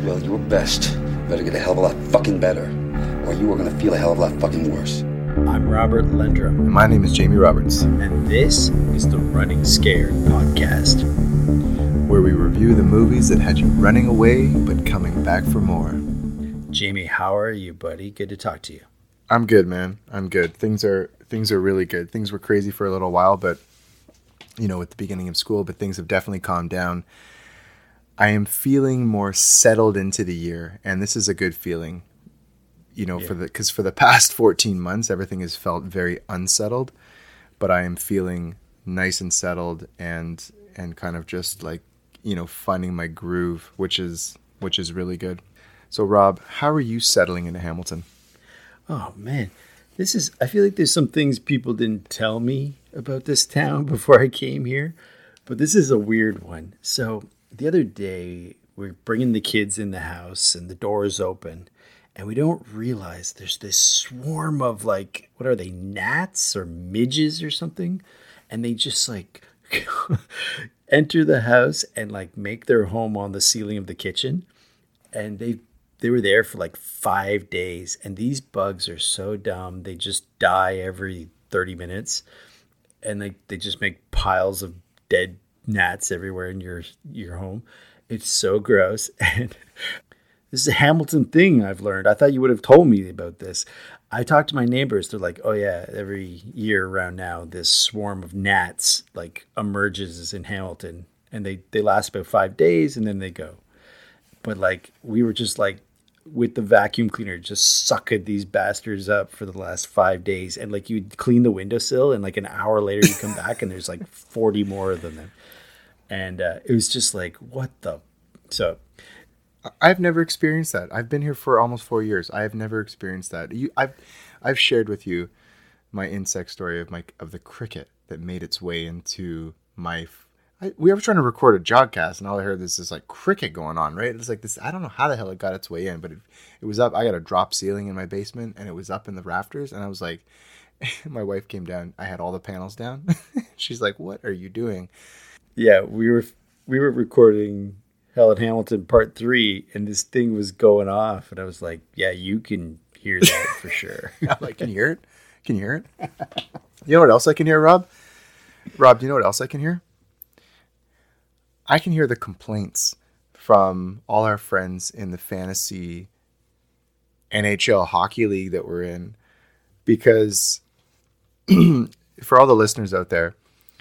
Well, your best better get a hell of a lot fucking better, or you are going to feel a hell of a lot fucking worse. I'm Robert Lendrum. And my name is Jamie Roberts. And this is the Running Scared podcast, where we review the movies that had you running away but coming back for more. Jamie, how are you, buddy? Good to talk to you. I'm good, man. I'm good. Things are really good. Things were crazy for a little while, but at the beginning of school, but things have definitely calmed down. I am feeling more settled into the year, and this is a good feeling. Because for the past 14 months, everything has felt very unsettled, but I am feeling nice and settled and kind of just like, finding my groove, which is really good. So Rob, how are you settling into Hamilton? Oh man, I feel like there's some things people didn't tell me about this town before I came here, but this is a weird one. So the other day we're bringing the kids in the house and the door is open. And we don't realize there's this swarm of what are they, gnats or midges or something? And they just enter the house and make their home on the ceiling of the kitchen. And they were there for 5 days. And these bugs are so dumb. They just die every 30 minutes. And they just make piles of dead gnats everywhere in your home. It's so gross. And this is a Hamilton thing I've learned. I thought you would have told me about this. I talked to my neighbors. They're like, oh yeah, every year around now, this swarm of gnats emerges in Hamilton. And they last about 5 days and then they go. But we were just with the vacuum cleaner, just sucking these bastards up for the last 5 days. And you'd clean the windowsill and an hour later you come back and there's 40 more of them. And it was just what the... So... I've never experienced that. I've been here for almost 4 years. I have never experienced that. I've shared with you my insect story of the cricket that made its way into my. We were trying to record a jogcast, and all I heard is this cricket going on. Right? It's this. I don't know how the hell it got its way in, but it was up. I got a drop ceiling in my basement, and it was up in the rafters. And I was like, my wife came down. I had all the panels down. She's like, "What are you doing?" Yeah, we were recording Hell at Hamilton Part 3, and this thing was going off, and I was like, yeah, you can hear that for sure. I'm like, can you hear it? Can you hear it? You know what else I can hear, Rob? Rob, do you know what else I can hear? I can hear the complaints from all our friends in the fantasy NHL hockey league that we're in, because for all the listeners out there,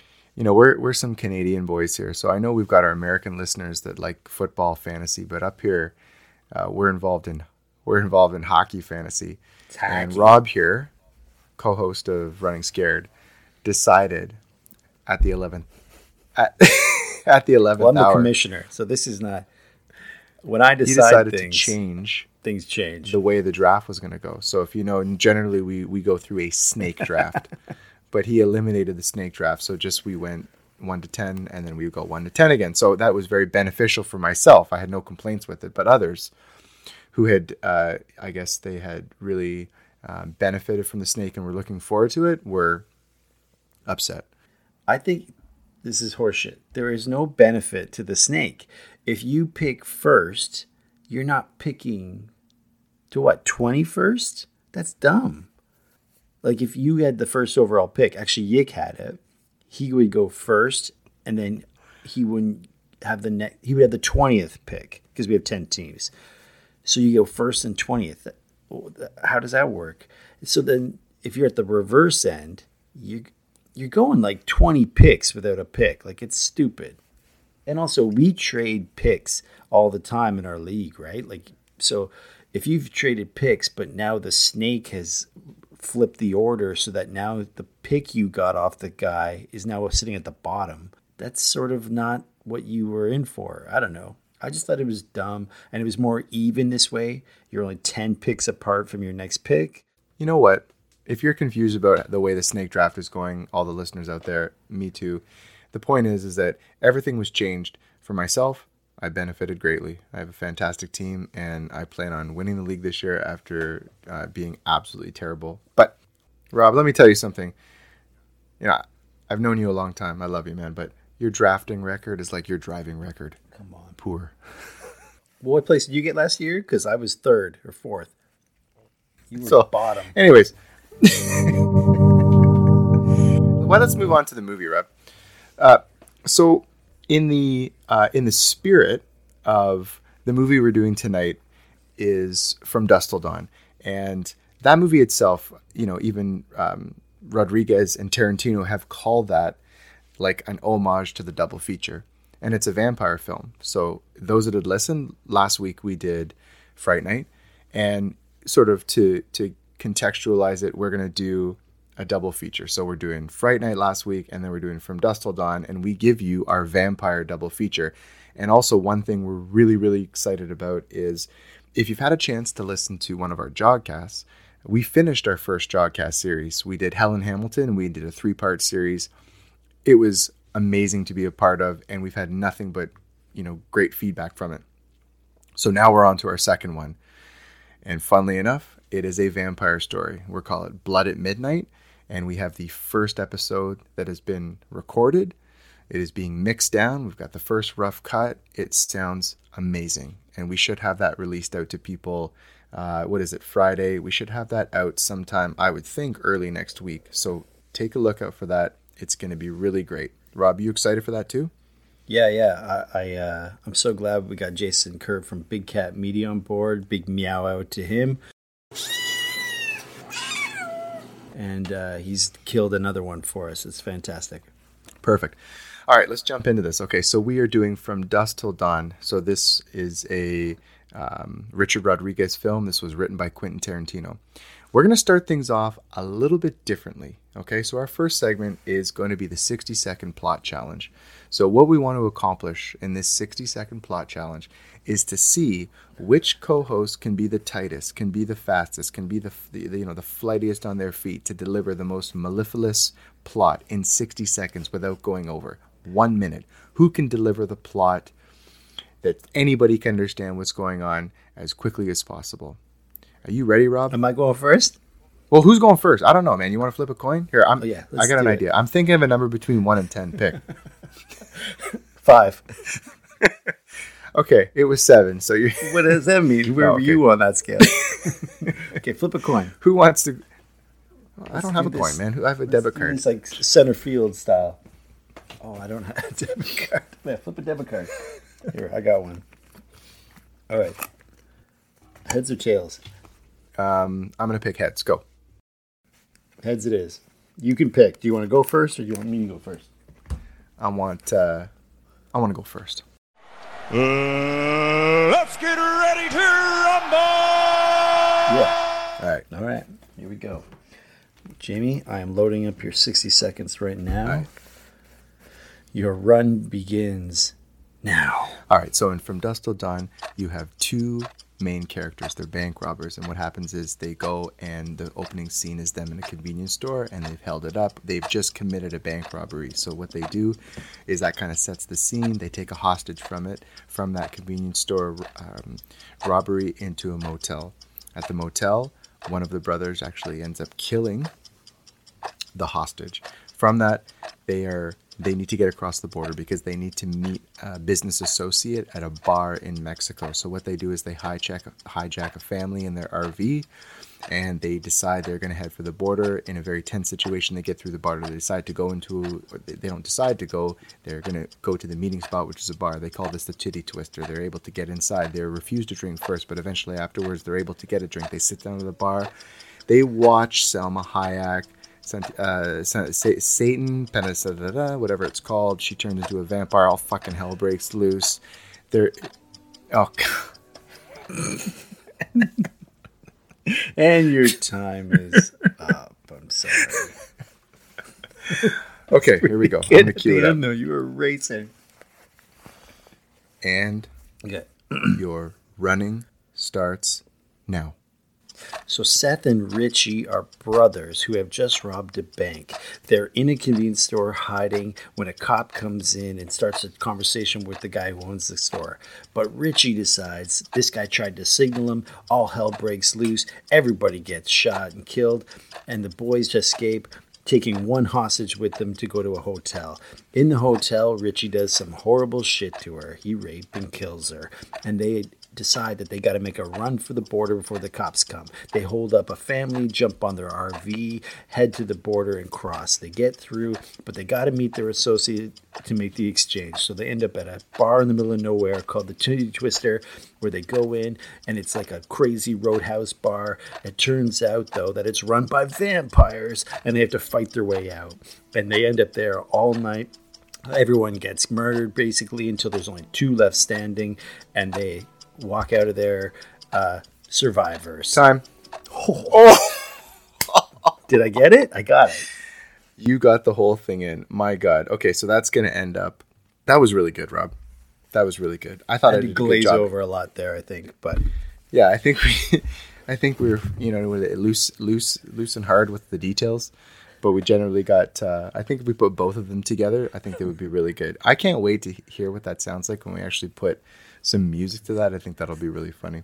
we're some Canadian boys here, so I know we've got our American listeners that like football fantasy, but up here, we're involved in hockey fantasy. And Rob here, co-host of Running Scared, decided at the 11th at the 11th well, I'm hour. the commissioner, so this is not when I He decided things, to change things change the way the draft was going to go. So if generally we go through a snake draft. But he eliminated the snake draft, so we went 1 to 10, and then we would go 1 to 10 again. So that was very beneficial for myself. I had no complaints with it, but others who had, I guess they had really benefited from the snake and were looking forward to it, were upset. I think this is horseshit. There is no benefit to the snake. If you pick first, you're not picking to 21st? That's dumb. If you had the first overall pick, actually Yick had it, he would go first, and then he wouldn't have he would have the 20th pick, because we have 10 teams. So you go first and 20th. How does that work? So then if you're at the reverse end, you're going 20 picks without a pick. It's stupid. And also we trade picks all the time in our league, right? So if you've traded picks, but now the snake has flip the order so that now the pick you got off the guy is now sitting at the bottom. That's sort of not what you were in for. I don't know. I just thought it was dumb, and it was more even this way. You're only 10 picks apart from your next pick. You know what? If you're confused about the way the snake draft is going, all the listeners out there, me too. The point is that everything was changed for myself. I benefited greatly. I have a fantastic team, and I plan on winning the league this year after being absolutely terrible. But, Rob, let me tell you something. I've known you a long time. I love you, man. But your drafting record is like your driving record. Come on. Poor. What place did you get last year? Because I was third or fourth. You were So, bottom. Anyways. Well, let's move on to the movie, Rob. So in the spirit of the movie we're doing tonight is From Dusk Till Dawn. And that movie itself, even Rodriguez and Tarantino have called that like an homage to the double feature. And it's a vampire film. So those that had listened, last week we did Fright Night. And sort of to contextualize it, we're going to do a double feature. So we're doing Fright Night last week, and then we're doing From Dusk Till Dawn, and we give you our vampire double feature. And also one thing we're really, really excited about is if you've had a chance to listen to one of our Jogcasts, we finished our first Jogcast series. We did Helen Hamilton, and we did a 3-part series. It was amazing to be a part of, and we've had nothing but, great feedback from it. So now we're on to our second one. And funnily enough, it is a vampire story. We'll call it Blood at Midnight. And we have the first episode that has been recorded. It is being mixed down. We've got the first rough cut. It sounds amazing. And we should have that released out to people. Friday? We should have that out sometime, I would think, early next week. So take a look out for that. It's going to be really great. Rob, you excited for that too? Yeah. I'm so glad we got Jason Kerr from Big Cat Media on board. Big meow out to him. And he's killed another one for us. It's fantastic. Perfect. All right, let's jump into this. Okay, so we are doing From Dusk Till Dawn. So this is a Richard Rodriguez film. This was written by Quentin Tarantino. We're going to start things off a little bit differently. Okay, so our first segment is going to be the 60-second plot challenge. So what we want to accomplish in this 60-second plot challenge is to see which co-host can be the tightest, can be the fastest, can be the flightiest on their feet to deliver the most mellifluous plot in 60 seconds without going over 1 minute. Who can deliver the plot that anybody can understand what's going on as quickly as possible? Are you ready, Rob? Am I going first? Well, who's going first? I don't know, man. You want to flip a coin? Here, I got an idea. I'm thinking of a number between 1 and 10. Pick. 5. Okay, it was 7. So you. What does that mean? Where were you on that scale? Okay, flip a coin. Who wants to? I don't have a coin, man. I have a debit card. It's like center field style. Oh, I don't have a debit card. Man, flip a debit card. Here, I got one. All right. Heads or tails? I'm gonna pick heads. Go. Heads it is. You can pick. Do you want to go first, or do you want me to go first? I want to go first. Let's get ready to rumble! Yeah. All right. Here we go. Jamie, I am loading up your 60 seconds right now. Right. Your run begins now. All right. So in From Dusk Till Dawn, you have 2 main characters. They're bank robbers, and what happens is they go, and the opening scene is them in a convenience store, and they've held it up. They've just committed a bank robbery. So what they do is that kind of sets the scene. They take a hostage from that convenience store robbery into a motel. At the motel, one of the brothers actually ends up killing the hostage. From that, they need to get across the border because they need to meet a business associate at a bar in Mexico. So what they do is they hijack a family in their RV, and they decide they're going to head for the border. In a very tense situation, they get through the border. They decide to go they don't decide to go. They're going to go to the meeting spot, which is a bar. They call this the Titty Twister. They're able to get inside. They're refused to drink first, but eventually afterwards, they're able to get a drink. They sit down at the bar. They watch Selma Hayek, Satan, whatever it's called. She turned into a vampire. All fucking hell breaks loose. God. And your time is up. I'm sorry. Okay, here we go. I'm gonna cue it up. No, you were racing. And your running starts now. So Seth and Richie are brothers who have just robbed a bank. They're in a convenience store hiding when a cop comes in and starts a conversation with the guy who owns the store. But Richie decides this guy tried to signal him. All hell breaks loose. Everybody gets shot and killed. And the boys escape, taking one hostage with them to go to a hotel. In the hotel, Richie does some horrible shit to her. He rapes and kills her. And they decide that they got to make a run for the border before the cops come. They hold up a family, jump on their RV, head to the border and cross. They get through, but they got to meet their associate to make the exchange. So they end up at a bar in the middle of nowhere called the Titty Twister, where they go in, and it's like a crazy roadhouse bar. It turns out, though, that it's run by vampires, and they have to fight their way out. And they end up there all night. Everyone gets murdered, basically, until there's only 2 left standing, and they walk out of there survivors. Time. Did I get it? I got it. You got the whole thing in. My God. Okay, so that's going to end up. That was really good, Rob. That was really good. I thought I did a good glaze job. over a lot there, I think, but Yeah, I think we were, loose and hard with the details, but we generally got. I think if we put both of them together, I think they would be really good. I can't wait to hear what that sounds like when we actually put some music to that. I think that'll be really funny.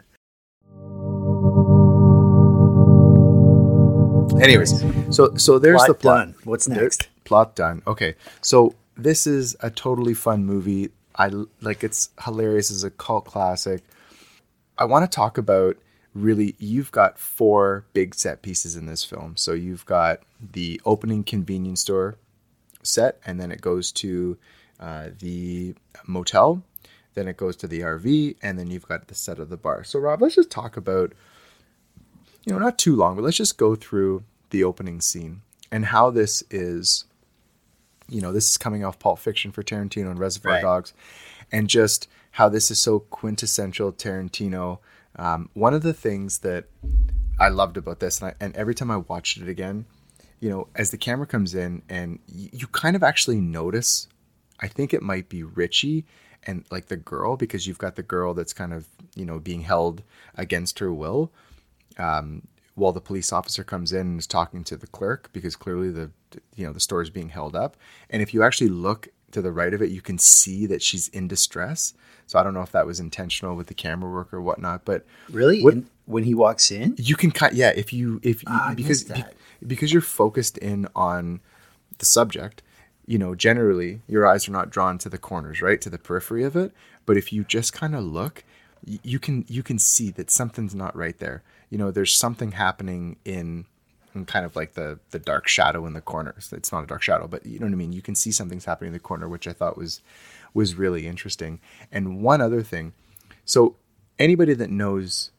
Anyways, so there's plot the plot. done. What's next? Plot done. Okay, so this is a totally fun movie. It's hilarious. It's a cult classic. I want to talk about, really, you've got 4 big set pieces in this film. So you've got the opening convenience store set, and then it goes to the motel, then it goes to the RV, and then you've got the set of the bar. So Rob, let's just talk about, not too long, but let's just go through the opening scene and how this is, this is coming off Pulp Fiction for Tarantino and Reservoir Dogs, and just how this is so quintessential Tarantino. One of the things that I loved about this, and every time I watched it again, as the camera comes in and you kind of actually notice, I think it might be Richie and like the girl, because you've got the girl that's kind of, being held against her will, while the police officer comes in and is talking to the clerk, because clearly the store is being held up. And if you actually look to the right of it, you can see that she's in distress. So I don't know if that was intentional with the camera work or whatnot, but really, when he walks in, you can cut. Yeah, because you're focused in on the subject, generally your eyes are not drawn to the corners, right, to the periphery of it. But if you just kind of look, you can see that something's not right there. There's something happening in kind of like the dark shadow in the corners. It's not a dark shadow, but you know what I mean? You can see something's happening in the corner, which I thought was really interesting. And one other thing, so anybody that knows,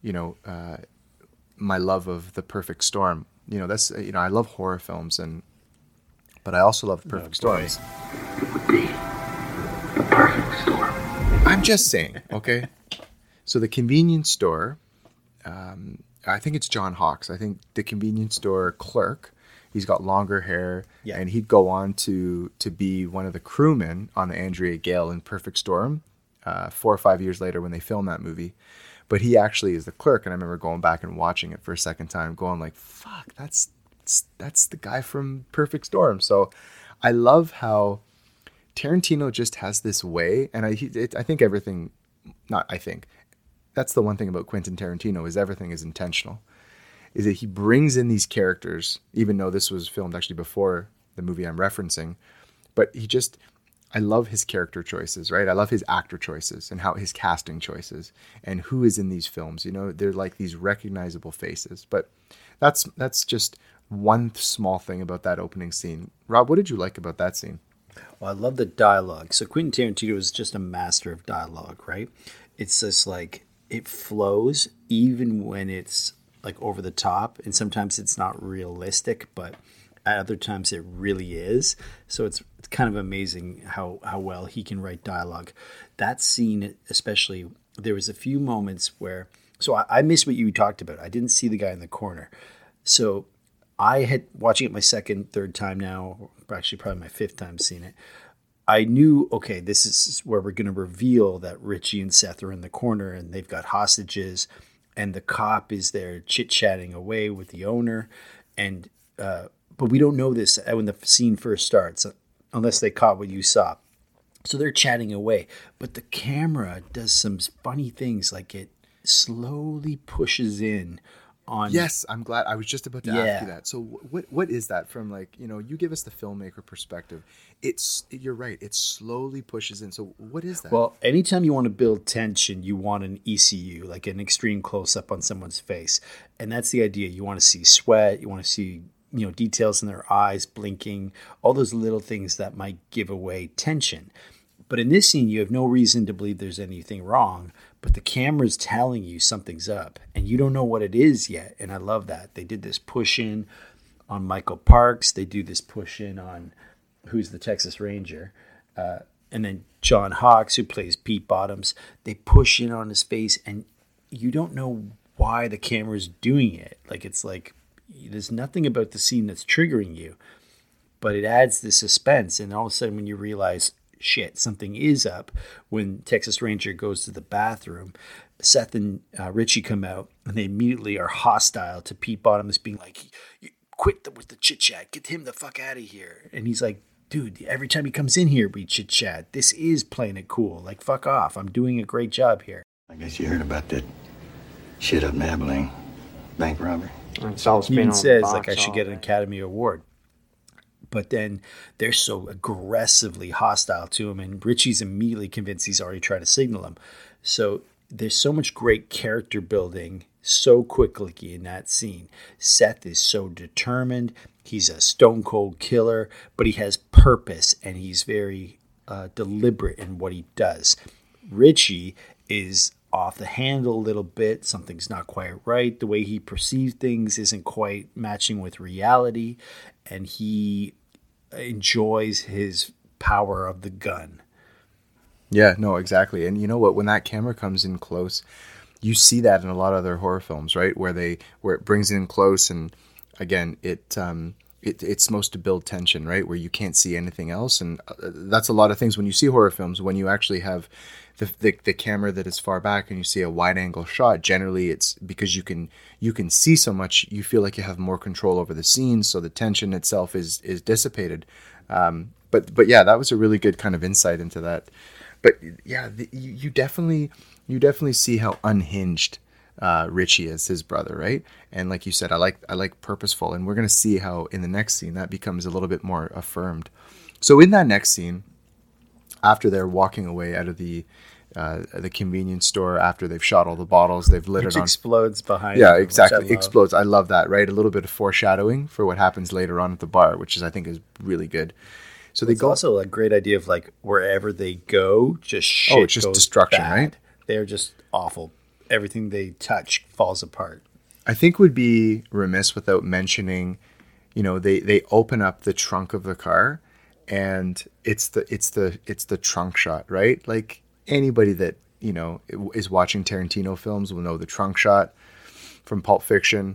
my love of The Perfect Storm, that's, I love horror films, but I also love The Perfect Storms. It would be the perfect storm. I'm just saying, okay? So the convenience store, I think it's John Hawkes. I think the convenience store clerk, he's got longer hair, and he'd go on to be one of the crewmen on the Andrea Gale in Perfect Storm 4 or 5 years later when they filmed that movie. But he actually is the clerk, and I remember going back and watching it for a second time, going like, fuck, that's the guy from Perfect Storm. So I love how Tarantino just has this way, and I think everything, not I think, that's the one thing about Quentin Tarantino, is everything is intentional. Is that he brings in these characters, even though this was filmed actually before the movie I'm referencing, but I love his character choices, right? I love his actor choices and how his casting choices and who is in these films. They're like these recognizable faces. But that's just one small thing about that opening scene. Rob, what did you like about that scene? Well, I love the dialogue. So Quentin Tarantino is just a master of dialogue, right? It's just like, it flows even when it's like over the top, and sometimes it's not realistic, but at other times it really is. So it's kind of amazing how well he can write dialogue. That scene especially, there was a few moments where, so I missed what you talked about. I didn't see the guy in the corner. So I had, watching it my second, third time now, or actually probably my 5th time seeing it, I knew, okay, this is where we're going to reveal that Richie and Seth are in the corner and they've got hostages, and the cop is there chit-chatting away with the owner. And but we don't know this when the scene first starts, unless they caught what you saw. So they're chatting away. But the camera does some funny things, like it slowly pushes in on. Yes, I'm glad. I was just about to Yeah. ask you that. So what is that from, like, you give us the filmmaker perspective. You're right. It slowly pushes in. So what is that? Well, anytime you want to build tension, you want an ECU, like an extreme close up on someone's face. And that's the idea. You want to see sweat, you want to see, details in their eyes, blinking, all those little things that might give away tension. But in this scene, you have no reason to believe there's anything wrong, but the camera's telling you something's up and you don't know what it is yet. And I love that. They did this push in on Michael Parks. They do this push in on who's the Texas Ranger. And then John Hawkes, who plays Pete Bottoms. They push in on his face and you don't know why the camera's doing it. It's like there's nothing about the scene that's triggering you, but it adds the suspense. And all of a sudden when you realize, shit, something is up, when Texas Ranger goes to the bathroom, Seth and Richie come out and they immediately are hostile to Pete Bottoms, being like, quit with the chit chat, get him the fuck out of here. And he's like, dude, every time he comes in here we chit chat. This is playing it cool. Like, fuck off, I'm doing a great job here. I guess you heard about that shit up in Abilene, bank robbery. It's all He even says like I should get an Academy Award. But then they're so aggressively hostile to him, and Richie's immediately convinced he's already tried to signal him. So there's so much great character building so quickly in that scene. Seth is so determined. He's a stone cold killer, but he has purpose, and he's very deliberate in what he does. Richie is off the handle a little bit. Something's not quite right. The way he perceives things isn't quite matching with reality, and he enjoys his power of the gun. Yeah, no, exactly. And you know what? When that camera comes in close, you see that in a lot of other horror films, right? Where it brings it in close, and again, it's supposed to build tension, right? Where you can't see anything else, and that's a lot of things when you see horror films. When you actually have the camera that is far back and you see a wide angle shot, generally it's because you can see so much, you feel like you have more control over the scene, so the tension itself is dissipated. But yeah, that was a really good kind of insight into that. But yeah, you definitely see how unhinged Richie is, his brother, right? And like you said, I like purposeful, and we're gonna see how in the next scene that becomes a little bit more affirmed. So in that next scene, after they're walking away out of the convenience store, after they've shot all the bottles, they've lit Which it on. Explodes behind Yeah, them, exactly. Explodes. I love that, right? A little bit of foreshadowing for what happens later on at the bar, which I think is really good. So they It's go. also a great idea of like wherever they go, just shit. It's just goes destruction, bad. right? They're just awful. Everything they touch falls apart. I think would be remiss without mentioning, they open up the trunk of the car, and it's the trunk shot, right? Like anybody that is watching Tarantino films will know the trunk shot from Pulp Fiction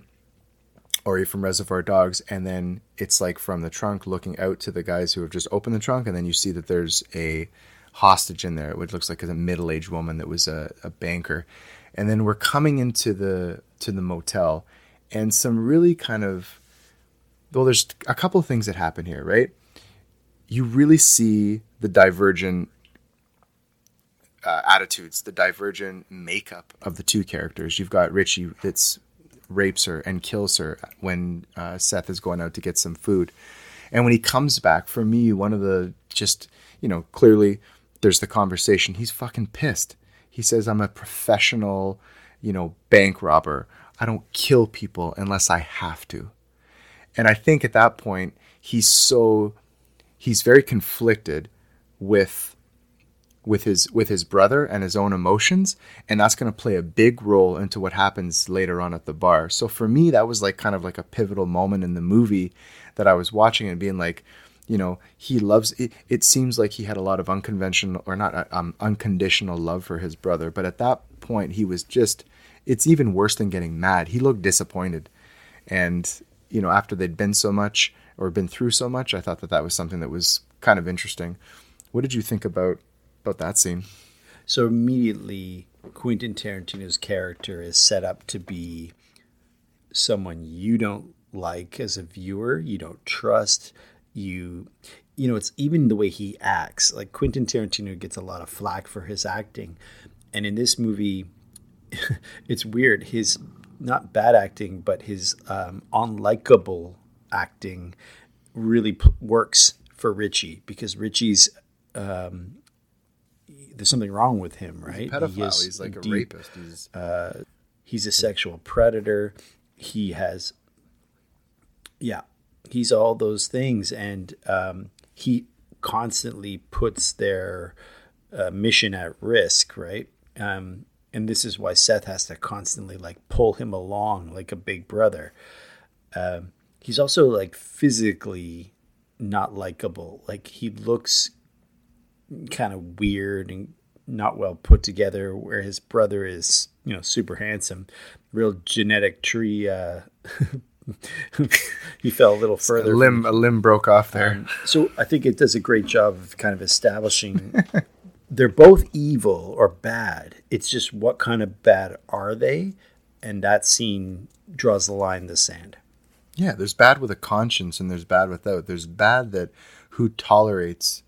or from Reservoir Dogs, and then it's like from the trunk looking out to the guys who have just opened the trunk, and then you see that there's a hostage in there, which looks like a middle-aged woman that was a banker. And then we're coming into the motel, and some really there's a couple of things that happen here, right? You really see the divergent attitudes, the divergent makeup of the two characters. You've got Richie that's rapes her and kills her when Seth is going out to get some food. And when he comes back, for me, one of the clearly there's the conversation. He's fucking pissed. He says, I'm a professional, bank robber. I don't kill people unless I have to. And I think at that point, he's very conflicted with his brother and his own emotions. And that's going to play a big role into what happens later on at the bar. So for me, that was kind of like a pivotal moment in the movie that I was watching and being like, he loves it. It seems like he had a lot of unconditional love for his brother. But at that point, he was it's even worse than getting mad. He looked disappointed. And, after they'd been so much or been through so much, I thought that was something that was kind of interesting. What did you think about that scene? So immediately, Quentin Tarantino's character is set up to be someone you don't like as a viewer, you don't trust. It's even the way he acts. Like Quentin Tarantino gets a lot of flack for his acting. And in this movie, it's weird. His not bad acting, but his unlikable acting really works for Richie, because Richie's there's something wrong with him, right? He's a pedophile. He's like a rapist. He's a sexual predator. He has, he's all those things, and he constantly puts their mission at risk, right? And this is why Seth has to constantly like pull him along like a big brother. He's also like physically not likable. Like he looks kind of weird and not well put together, where his brother is, super handsome, real genetic tree. He fell a little further. A limb broke off there. So I think it does a great job of kind of establishing they're both evil or bad. It's just what kind of bad are they? And that scene draws the line in the sand. Yeah, there's bad with a conscience and there's bad without. There's bad that who tolerates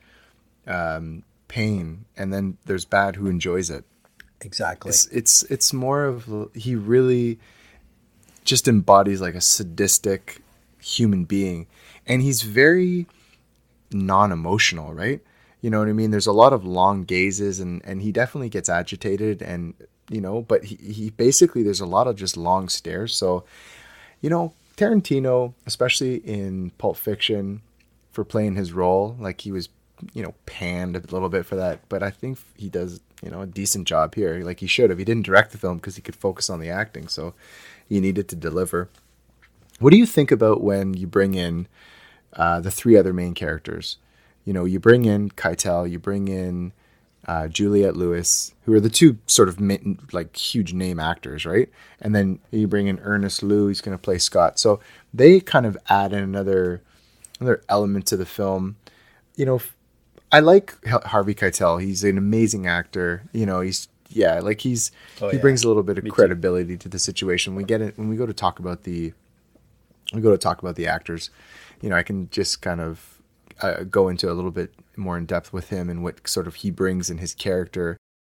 pain, and then there's bad who enjoys it. Exactly. It's more of, he really just embodies like a sadistic human being, and he's very non-emotional, right? You know what I mean? There's a lot of long gazes, and he definitely gets agitated, and but he basically, there's a lot of just long stares. So Tarantino, especially in Pulp Fiction, for playing his role, like he was panned a little bit for that, but I think he does a decent job here, like he should have. He didn't direct the film because he could focus on the acting, so he needed to deliver. What do you think about when you bring in the three other main characters? You bring in Keitel, you bring in Juliette Lewis, who are the two sort of like huge name actors, right? And then you bring in Ernest Liu, he's going to play Scott. So they kind of add in another element to the film. I like Harvey Keitel. He's an amazing actor. He brings a little bit of credibility to the situation. We get it when we go to talk about the actors. I can just kind of go into a little bit more in depth with him and what sort of he brings in his character.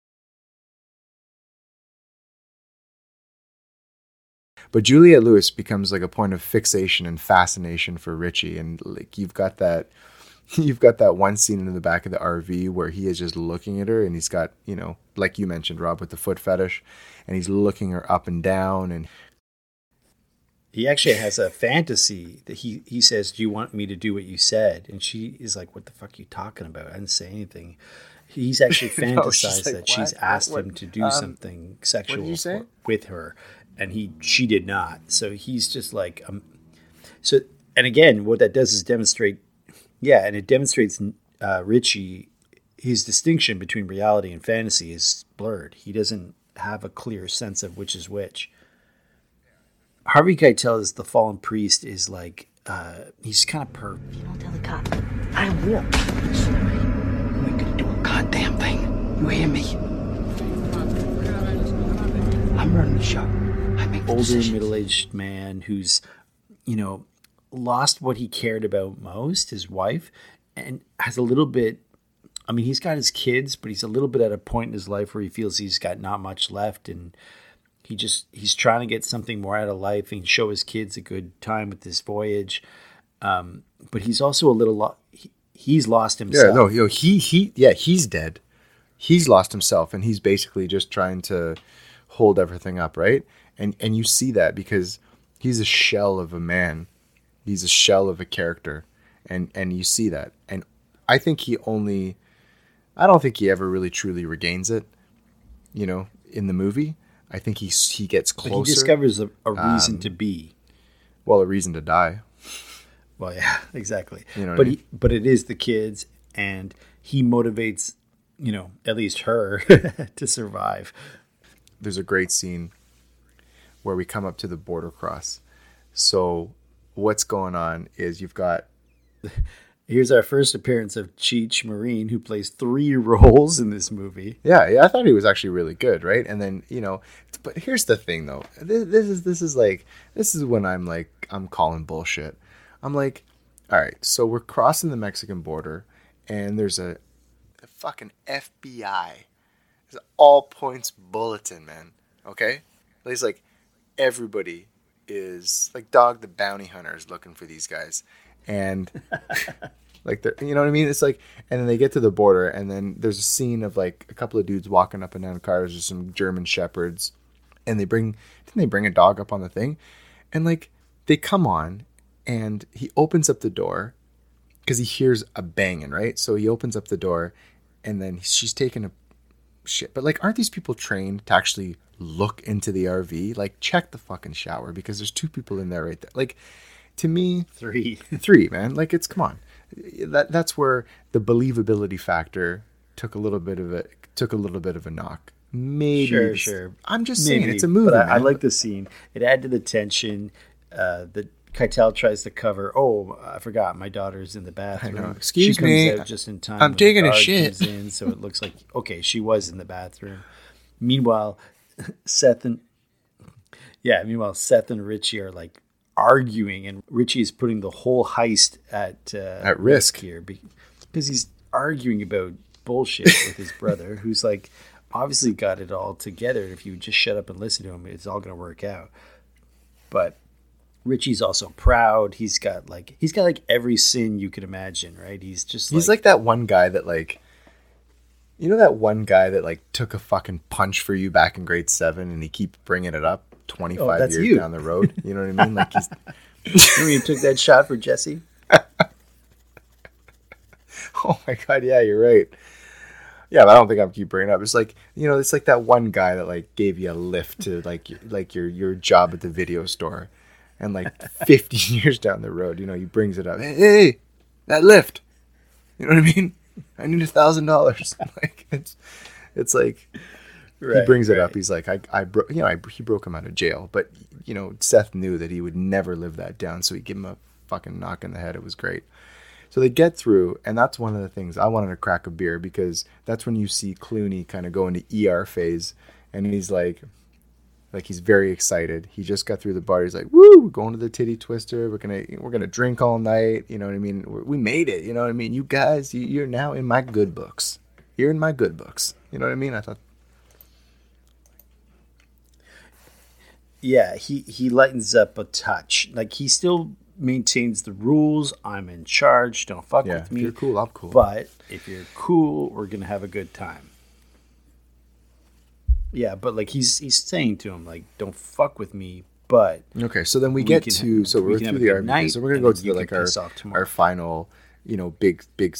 But Juliette Lewis becomes like a point of fixation and fascination for Richie, and like you've got that one scene in the back of the RV where he is just looking at her, and he's got, like you mentioned, Rob, with the foot fetish, and he's looking her up and down, and he actually has a fantasy that he says, "Do you want me to do what you said?" And she is like, "What the fuck are you talking about? I didn't say anything." He's actually fantasized that she's asked him to do something sexual with her, and she did not. So he's just like, and again, what that does is demonstrate. Yeah, and it demonstrates Richie, his distinction between reality and fantasy is blurred. He doesn't have a clear sense of which is which. Harvey Keitel as the fallen priest is like, he's kind of perp. If you don't tell the cop, I will. Sorry. You ain't gonna do a goddamn thing. You hear me? I'm running the show. I make the older, decisions. middle-aged man who's, lost what he cared about most, his wife, and has a little bit, he's got his kids, but he's a little bit at a point in his life where he feels he's got not much left, and he's trying to get something more out of life and show his kids a good time with this voyage. But he's also a little, he's lost himself. Yeah, no, he's dead. He's lost himself, and he's basically just trying to hold everything up, right? And you see that because he's a shell of a man. He's a shell of a character, and you see that. And I think I don't think he ever really truly regains it, in the movie. I think he gets closer. But he discovers a reason to be. Well, a reason to die. Well, yeah, exactly. But it is the kids, and he motivates, at least her to survive. There's a great scene where we come up to the border cross. So what's going on is you've got... Here's our first appearance of Cheech Marine, who plays 3 roles in this movie. Yeah, I thought he was actually really good, right? And then, but here's the thing though. This is when I'm calling bullshit. I'm like, all right, so we're crossing the Mexican border, and there's a fucking FBI. It's an all points bulletin, man. Okay? He's like, everybody is like Dog the Bounty Hunter is looking for these guys, and like they're, you know what I mean? It's like, and then they get to the border, and then there's a scene of like a couple of dudes walking up and down cars with some German shepherds, and didn't they bring a dog up on the thing, and like they come on, and he opens up the door because he hears a banging, right? So he opens up the door, and then she's taking a shit. But like, aren't these people trained to actually look into the RV? Like, check the fucking shower because there's 2 people in there right there. Like, to me, 3, man. Like, it's, come on. That's where the believability factor took a little bit of a knock. Maybe. Sure. I'm just saying, it's a movie. But I like the scene. It added to the tension. The Keitel tries to cover. Oh, I forgot. My daughter's in the bathroom. I know. Excuse me. She comes out just in time. I'm taking a shit. In, so it looks like, okay, she was in the bathroom. Meanwhile, Seth and Richie are like arguing, and Richie is putting the whole heist at risk here because he's arguing about bullshit with his brother, who's like obviously got it all together. If you just shut up and listen to him, it's all going to work out. But Richie's also proud. He's got like every sin you could imagine, right? He's like that one guy that like, you know, that one guy that like took a fucking punch for you back in grade 7 and he keeps bringing it up 25 years down the road. You know what I mean? Like he's remember you took that shot for Jesse? Oh my God. Yeah, you're right. Yeah, but I don't think I'm keep bringing it up. It's like, you know, it's like that one guy that like gave you a lift to your job at the video store. And like 15 years down the road, you know, he brings it up. Hey, that lift. You know what I mean? I need $1,000. Like it's like he brings it up. He's like, he broke him out of jail, but you know, Seth knew that he would never live that down, so he gave him a fucking knock in the head. It was great. So they get through, and that's one of the things I wanted to crack a beer because that's when you see Clooney kind of go into ER phase, and he's like he's very excited. He just got through the bar. He's like, "Woo, we're going to the titty twister. We're gonna drink all night." You know what I mean? We made it. You know what I mean? You guys, you're now in my good books. You're in my good books. You know what I mean? I thought. Yeah, he lightens up a touch. Like he still maintains the rules. I'm in charge. Don't fuck with me. If you're cool, I'm cool. But if you're cool, we're gonna have a good time. Yeah, but like he's saying to him, like, don't fuck with me, but okay, so then we're through the RV. So we're gonna go to like our final, you know, big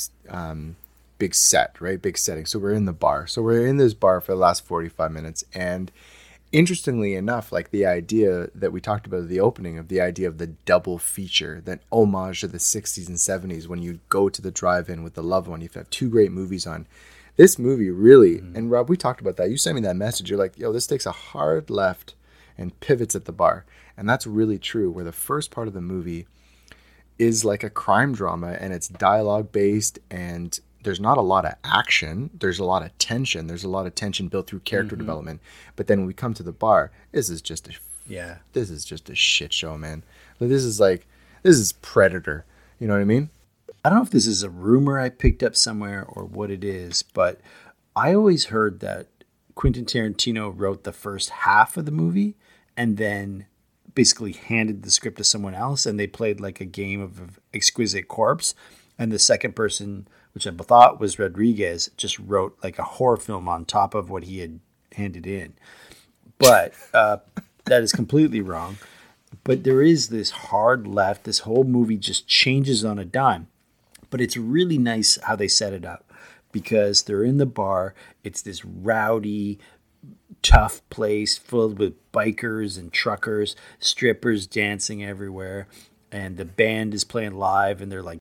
set, right? Big setting. So we're in the bar. So we're in this bar for the last 45 minutes. And interestingly enough, like the idea that we talked about at the opening of the idea of the double feature, that homage to the 60s and 70s when you go to the drive-in with the loved one, you have 2 great movies on. This movie really, and Rob, we talked about that. You sent me that message. You're like, yo, this takes a hard left and pivots at the bar. And that's really true, where the first part of the movie is like a crime drama and it's dialogue based and there's not a lot of action. There's a lot of tension. There's a lot of tension built through character development. But then when we come to the bar, this is just a shit show, man. This is Predator. You know what I mean? I don't know if this is a rumor I picked up somewhere or what it is, but I always heard that Quentin Tarantino wrote the first half of the movie and then basically handed the script to someone else, and they played like a game of Exquisite Corpse, and the second person, which I thought was Rodriguez, just wrote like a horror film on top of what he had handed in. But that is completely wrong. But there is this hard left. This whole movie just changes on a dime. But it's really nice how they set it up because they're in the bar. It's this rowdy, tough place filled with bikers and truckers, strippers dancing everywhere. And the band is playing live and they're like,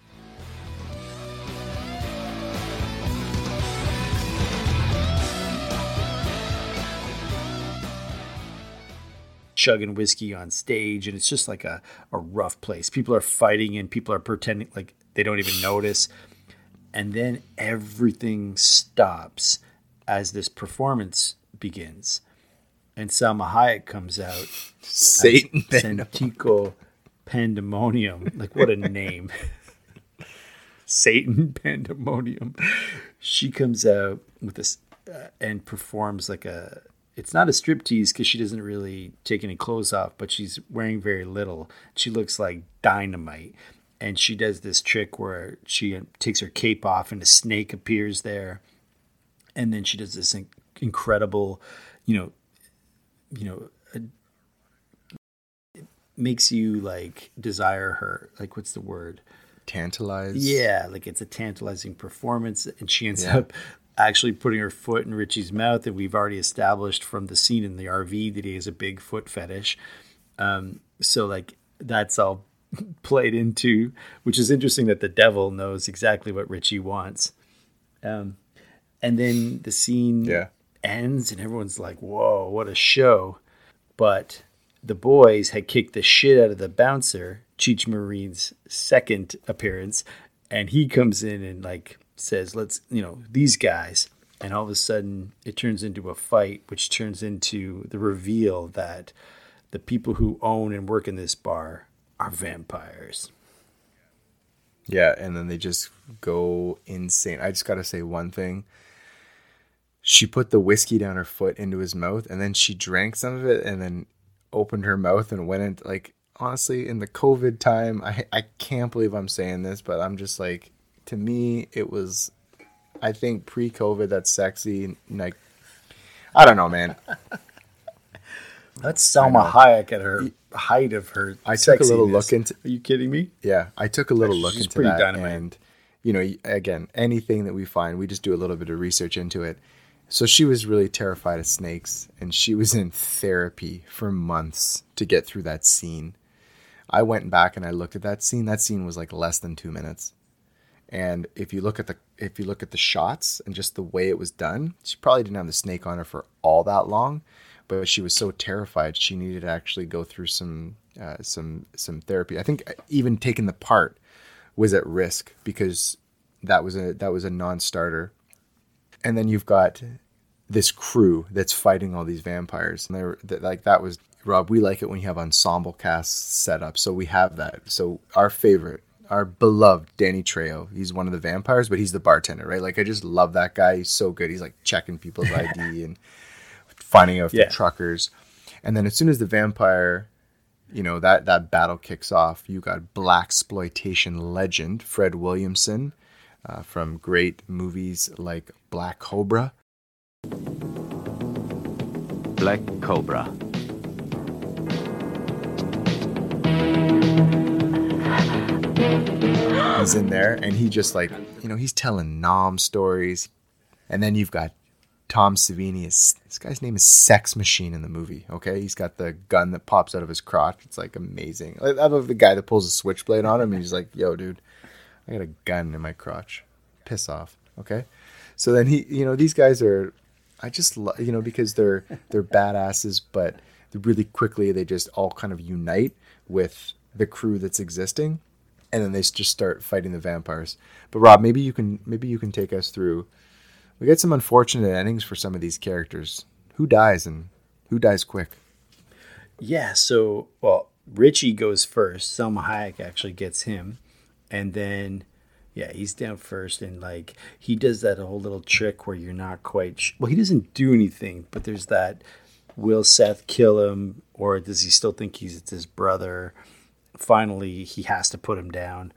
chugging whiskey on stage, and it's just like a rough place. People are fighting and people are pretending like they don't even notice. And then everything stops as this performance begins. And Salma Hayek comes out. Santico Pandemonium. Like, what a name. Satan Pandemonium. She comes out with this and performs like a it's not a striptease because she doesn't really take any clothes off, but she's wearing very little. She looks like dynamite. And she does this trick where she takes her cape off and a snake appears there. And then she does this incredible, it makes you like desire her. Like, what's the word? Tantalize. Yeah, like it's a tantalizing performance. And she ends up actually putting her foot in Richie's mouth. And we've already established from the scene in the RV that he has a big foot fetish. So like that's all played into, which is interesting that the devil knows exactly what Richie wants. And then the scene ends and everyone's like, whoa, what a show. But the boys had kicked the shit out of the bouncer, Cheech Marine's second appearance. And he comes in and like says, let's, these guys. And all of a sudden it turns into a fight, which turns into the reveal that the people who own and work in this bar are vampires. Yeah, and then they just go insane. I just got to say one thing. She put the whiskey down her foot into his mouth, and then she drank some of it and then opened her mouth and went into, like, honestly, in the COVID time, I can't believe I'm saying this, but I'm just like, to me, it was, I think pre-COVID, that's sexy. Like, I don't know, man. That's Salma Hayek at her height of her I took a little look into. Are you kidding me? Yeah, I took a little look into that, dynamite. And again, anything that we find, we just do a little bit of research into it. So she was really terrified of snakes, and she was in therapy for months to get through that scene. I went back and I looked at that scene. That scene was like less than 2 minutes. And if you look at the shots and just the way it was done, she probably didn't have the snake on her for all that long. But she was so terrified she needed to actually go through some therapy. I think even taking the part was at risk because that was a non-starter. And then you've got this crew that's fighting all these vampires, and that was Rob. We like it when you have ensemble casts set up, so we have that. So our favorite, our beloved Danny Trejo, he's one of the vampires, but he's the bartender, right? Like I just love that guy. He's so good. He's like checking people's ID and finding out the truckers. And then as soon as the vampire, that battle kicks off, you got blaxploitation legend Fred Williamson from great movies like Black Cobra. Black Cobra. He's in there and he just like, he's telling Nom stories. And then you've got Tom Savini. This guy's name is Sex Machine in the movie. Okay, he's got the gun that pops out of his crotch. It's like amazing. I love the guy that pulls a switchblade on him. And he's like, "Yo, dude, I got a gun in my crotch. Piss off." Okay, so then these guys are, I just because they're badasses, but really quickly they just all kind of unite with the crew that's existing, and then they just start fighting the vampires. But Rob, maybe you can take us through. We get some unfortunate endings for some of these characters. Who dies and who dies quick? Yeah, so, Richie goes first. Salma Hayek actually gets him. And then, he's down first. And, like, he does that whole little trick where you're not quite well, he doesn't do anything. But there's that, will Seth kill him? Or does he still think it's his brother? Finally, he has to put him down.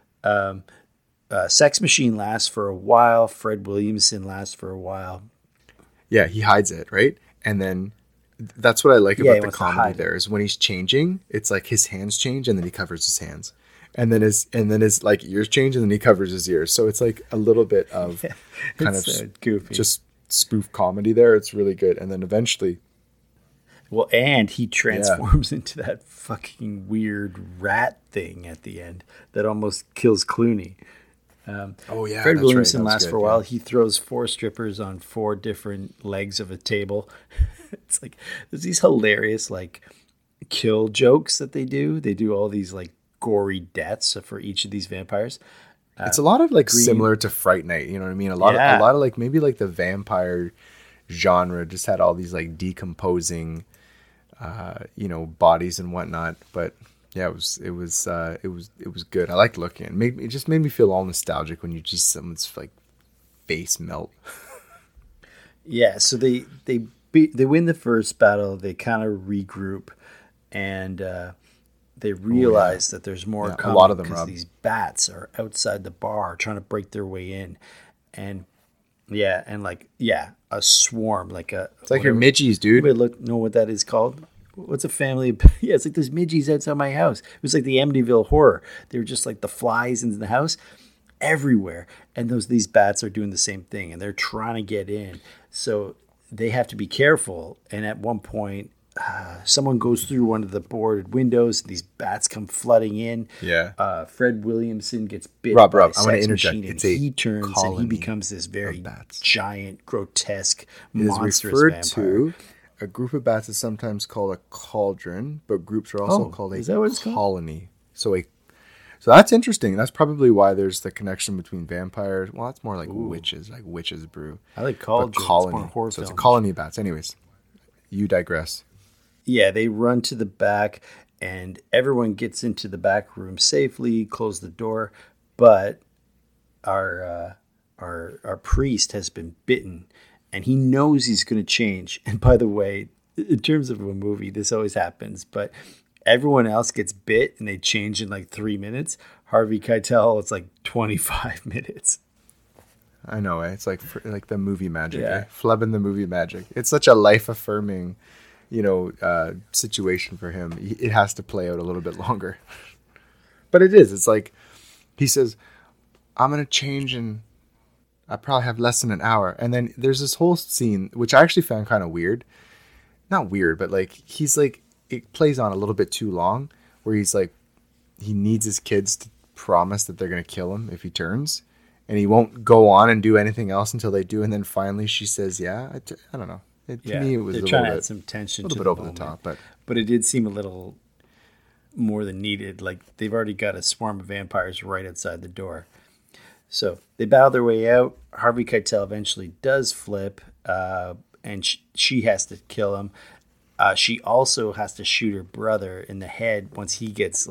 Sex Machine lasts for a while. Fred Williamson lasts for a while. Yeah, he hides it, right? And then that's what I like about the comedy there is when he's changing, it's like his hands change and then he covers his hands. And then his like ears change and then he covers his ears. So it's like a little bit of kind of goofy. Just spoof comedy there. It's really good. And then eventually, well, and he transforms into that fucking weird rat thing at the end that almost kills Clooney. Fred Williamson lasts for a while. He throws 4 strippers on 4 different legs of a table. It's like there's these hilarious like kill jokes that they do. They do all these like gory deaths for each of these vampires. It's a lot of like similar to Fright Night. You know what I mean? A lot of like maybe like the vampire genre just had all these like decomposing, bodies and whatnot. But yeah, it was good. I liked looking. It just made me feel all nostalgic when you see someone's like face melt. Yeah, so they they win the first battle. They kind of regroup, and they realize that there's more Yeah, coming. a lot of them, because Rob. these bats are outside the bar trying to break their way in, and a swarm It's like your midgies, dude. Anybody know what that is called? What's a family? Yeah, it's like there's midgies outside my house. It was like the Amityville Horror. They were just like the flies in the house everywhere. And these bats are doing the same thing, and they're trying to get in. So they have to be careful. And at one point, someone goes through one of the boarded windows. And these bats come flooding in. Yeah. Fred Williamson gets bit Rob, by a I'm gonna sex interject. machine, It's and a he turns and he colony becomes this very of bats. giant, grotesque, It is monstrous referred vampire. to. A group of bats is sometimes called a cauldron, but groups are also called a is that what it's called? colony. So that's interesting. That's probably why there's the connection between vampires. Well, that's more like witches, like witches brew. I like But cauldron. It's colony. more horror So it's a films. colony of bats. Anyways, you digress. Yeah, they run to the back, and everyone gets into the back room safely, close the door, but our priest has been bitten, and he knows he's going to change. And by the way, in terms of a movie, this always happens, but everyone else gets bit and they change in like 3 minutes. Harvey Keitel, it's like 25 minutes. I know, eh? It's like the movie magic. Yeah. Eh? Flubbing the movie magic. It's such a life affirming, situation for him. It has to play out a little bit longer, but it is. It's like he says, "I'm gonna change in. I probably have less than an hour." And then there's this whole scene which I actually found kind of weird. Not weird, but like he's like it plays on a little bit too long, where he's like he needs his kids to promise that they're gonna kill him if he turns. And he won't go on and do anything else until they do. And then finally she says, yeah. I don't know. To me, it was they're a trying little to add bit, some tension, little to bit the over moment. the top. But it did seem a little more than needed. Like they've already got a swarm of vampires right outside the door. So they battle their way out. Harvey Keitel eventually does flip, and she has to kill him. She also has to shoot her brother in the head once he gets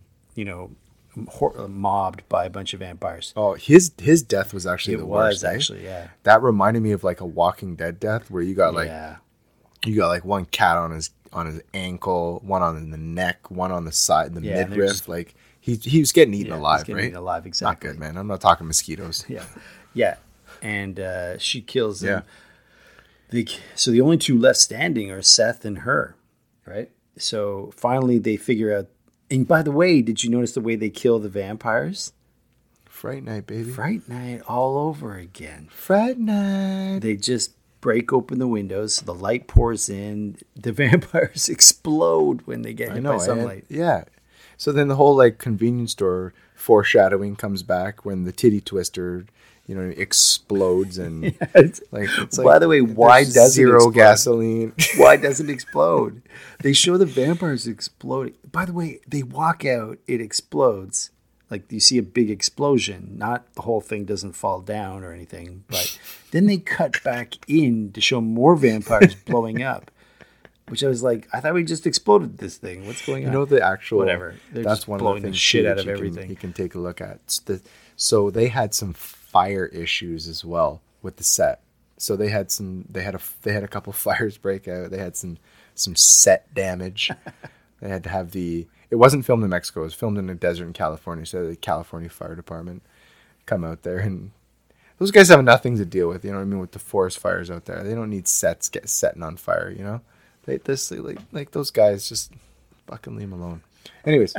mobbed by a bunch of vampires. Oh, his death was actually the worst. Actually, yeah. That reminded me of like a Walking Dead death where you got like one cat on his ankle, one on the neck, one on the side, the midriff. Like he was getting eaten alive, he's getting right? eaten alive, exactly. Not good, man. I'm not talking mosquitoes. Yeah. And she kills him. Yeah. So the only two left standing are Seth and her, right? So finally they figure out. And by the way, did you notice the way they kill the vampires? Fright Night, baby. Fright Night all over again. Fright Night. They just break open the windows. The light pours in. The vampires explode when they get hit by sunlight. Yeah. So then the whole like convenience store foreshadowing comes back when the titty twister, explodes and it's like. By the way, why doesn't zero explode? gasoline? Why doesn't it explode? They show the vampires exploding. By the way, they walk out, it explodes. Like you see a big explosion, not the whole thing doesn't fall down or anything, but then they cut back in to show more vampires blowing up. Which I was like, I thought we just exploded this thing. What's going on? The actual whatever. They're that's just one blowing of the the things shit too out that of everything. You can take a look at. So they had some fire issues as well with the set. So they had a couple fires break out. They had some set damage. They had to have it wasn't filmed in Mexico. It was filmed in a desert in California. So the California Fire Department come out there, and those guys have nothing to deal with. You know what I mean? With the forest fires out there, they don't need sets setting on fire. They like those guys just fucking leave them alone. Anyways,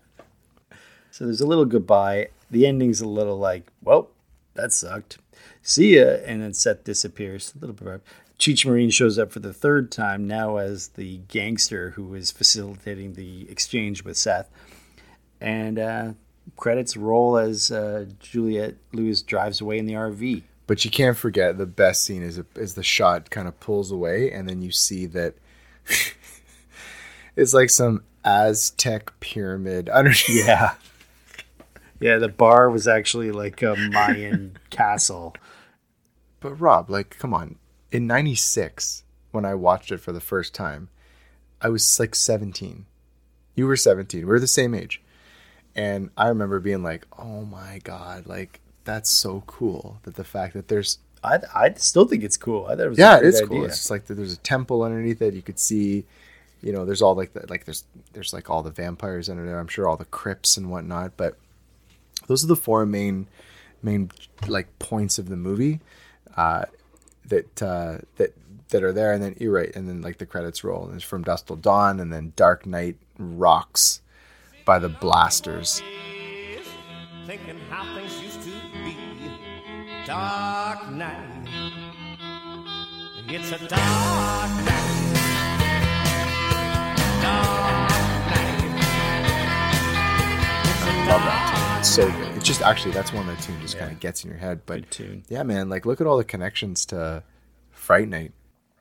So there's a little goodbye. The ending's a little like, well, that sucked. See ya. And then Seth disappears. A little bit. Cheech Marine shows up for the third time, now as the gangster who is facilitating the exchange with Seth. And credits roll as Juliette Lewis drives away in the RV. but you can't forget the best scene is the shot kind of pulls away, and then you see that it's like some Aztec pyramid underneath. Yeah. Yeah, the bar was actually like a Mayan castle. But Rob, like, come on. In 96, when I watched it for the first time, I was like 17. You were 17. We were the same age. And I remember being like, oh my God, like, that's so cool. That the fact that there's I still think it's cool. I thought it was Yeah, a great it is idea. cool. It's just like there's a temple underneath it. You could see, there's all like there's like all the vampires under there. I'm sure all the crypts and whatnot. But those are the four main like points of the movie that are there. And then you're right. And then like the credits roll. And it's From Dusk Till Dawn, and then Dark Knight Rocks by the Blasters. Thinking how things used to be. Dark night. It's a dark night. Dark night. Love that tune. It's so good. It's just actually that's one that tune just kind of gets in your head. But Good tune. yeah, man, like look at all the connections to Fright Night.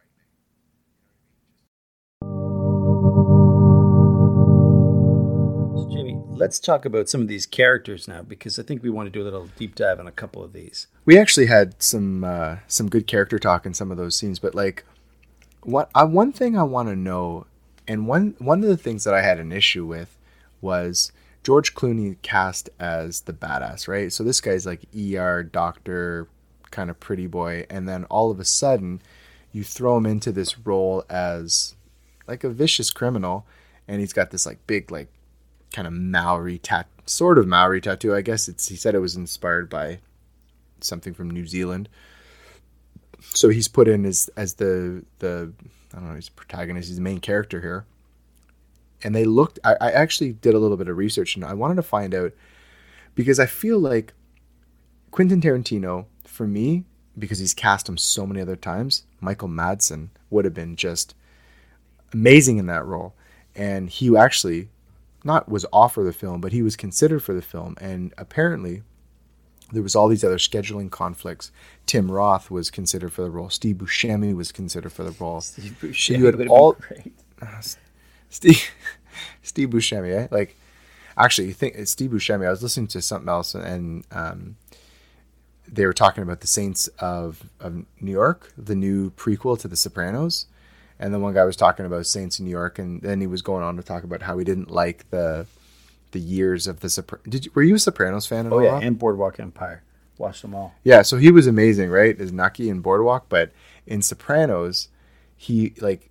So, Jamie, let's talk about some of these characters now, because I think we want to do a little deep dive on a couple of these. We actually had some good character talk in some of those scenes, but like one thing I want to know, and one of the things that I had an issue with was George Clooney cast as the badass, right? So this guy's like ER doctor, kind of pretty boy, and then all of a sudden you throw him into this role as like a vicious criminal, and he's got this like big like kind of Maori tattoo. I guess he said it was inspired by something from New Zealand. So he's put in as the I don't know, he's the protagonist, he's the main character here. And they looked, I actually did a little bit of research, and I wanted to find out, because I feel like Quentin Tarantino, for me, because he's cast him so many other times, Michael Madsen would have been just amazing in that role. And he actually was offered the film, but he was considered for the film. And apparently there was all these other scheduling conflicts. Tim Roth was considered for the role. Steve Buscemi was considered for the role. Steve So Buscemi you had would have all been great. Steve Buscemi, eh? Like, actually, you think it's Steve Buscemi. I was listening to something else, and they were talking about the Saints of New York, the new prequel to The Sopranos. And then one guy was talking about Saints of New York, and then he was going on to talk about how he didn't like the years of the Sopranos. Were you a Sopranos fan at all? Oh yeah, and Boardwalk Empire. Watched them all. Yeah, so he was amazing, right? As Nucky in Boardwalk, but in Sopranos, he like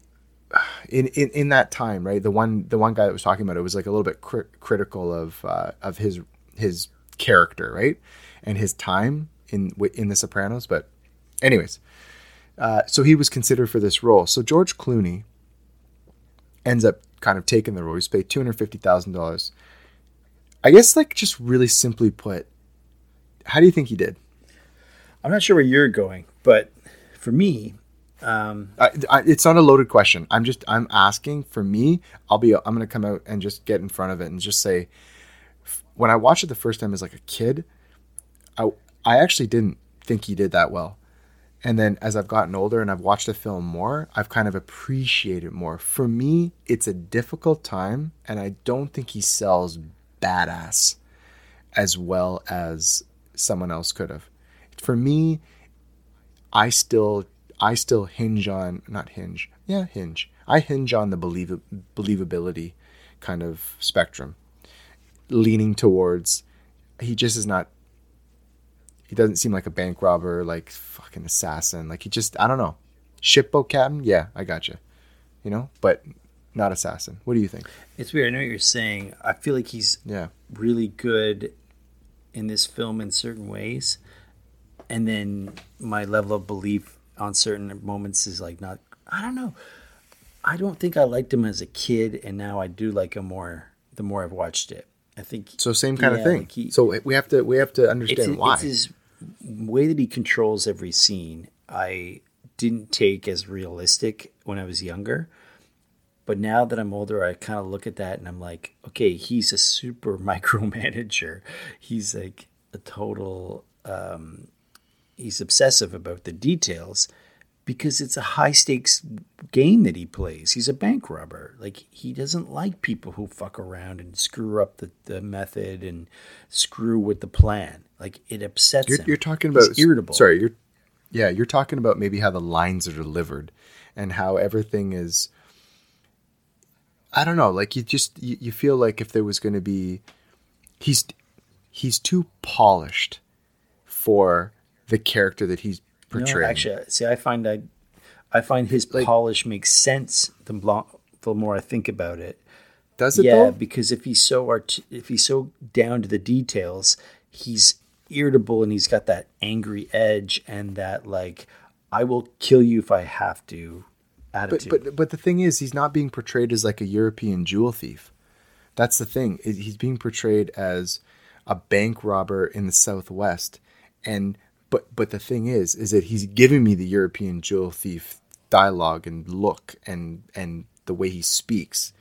in that time, right? The one guy that was talking about it was like a little bit critical of his character, right, and his time in the Sopranos. But anyways, so he was considered for this role. So George Clooney ends up kind of taking the role. He's paid $250,000. I guess, like, just really simply put, how do you think he did? I'm not sure where you're going, but for me, it's not a loaded question. I'm asking. For me, I'm going to come out and just get in front of it and just say, when I watched it the first time as like a kid, I actually didn't think he did that well. And then as I've gotten older and I've watched the film more, I've kind of appreciated it more. For me, it's a difficult time, and I don't think he sells badass as well as someone else could have. For me, I still hinge on I hinge on the believability kind of spectrum, leaning towards he just is not. He doesn't seem like a bank robber, like fucking assassin. Like, he just, I don't know. Shipboat captain? Yeah, I got you. But not assassin. What do you think? it's weird. I know what you're saying. I feel like he's really good in this film in certain ways, and then my level of belief on certain moments is like not. I don't know. I don't think I liked him as a kid, and now I do like him more the more I've watched it. I think so. Same kind of thing. Like so we have to understand why. It's his way that he controls every scene. I didn't take as realistic when I was younger, but now that I'm older, I kind of look at that and I'm like, okay, he's a super micromanager. He's like a total. He's obsessive about the details because it's a high stakes game that he plays. He's a bank robber. Like, he doesn't like people who fuck around and screw up the method and screw with the plan. Like, it upsets him. You're talking about He's irritable. Sorry, you're talking about maybe how the lines are delivered and how everything is. I don't know. Like, you feel like if there was going to be, he's too polished for the character that he's No, portraying. actually, see, I find his polish makes sense the more I think about it. Does it Yeah, though? because if he's so down to the details, he's irritable and he's got that angry edge and that like I will kill you if I have to attitude. But the thing is, he's not being portrayed as like a European jewel thief. That's the thing. He's being portrayed as a bank robber in the Southwest, and but the thing is that he's giving me the European jewel thief dialogue and look and the way he speaks.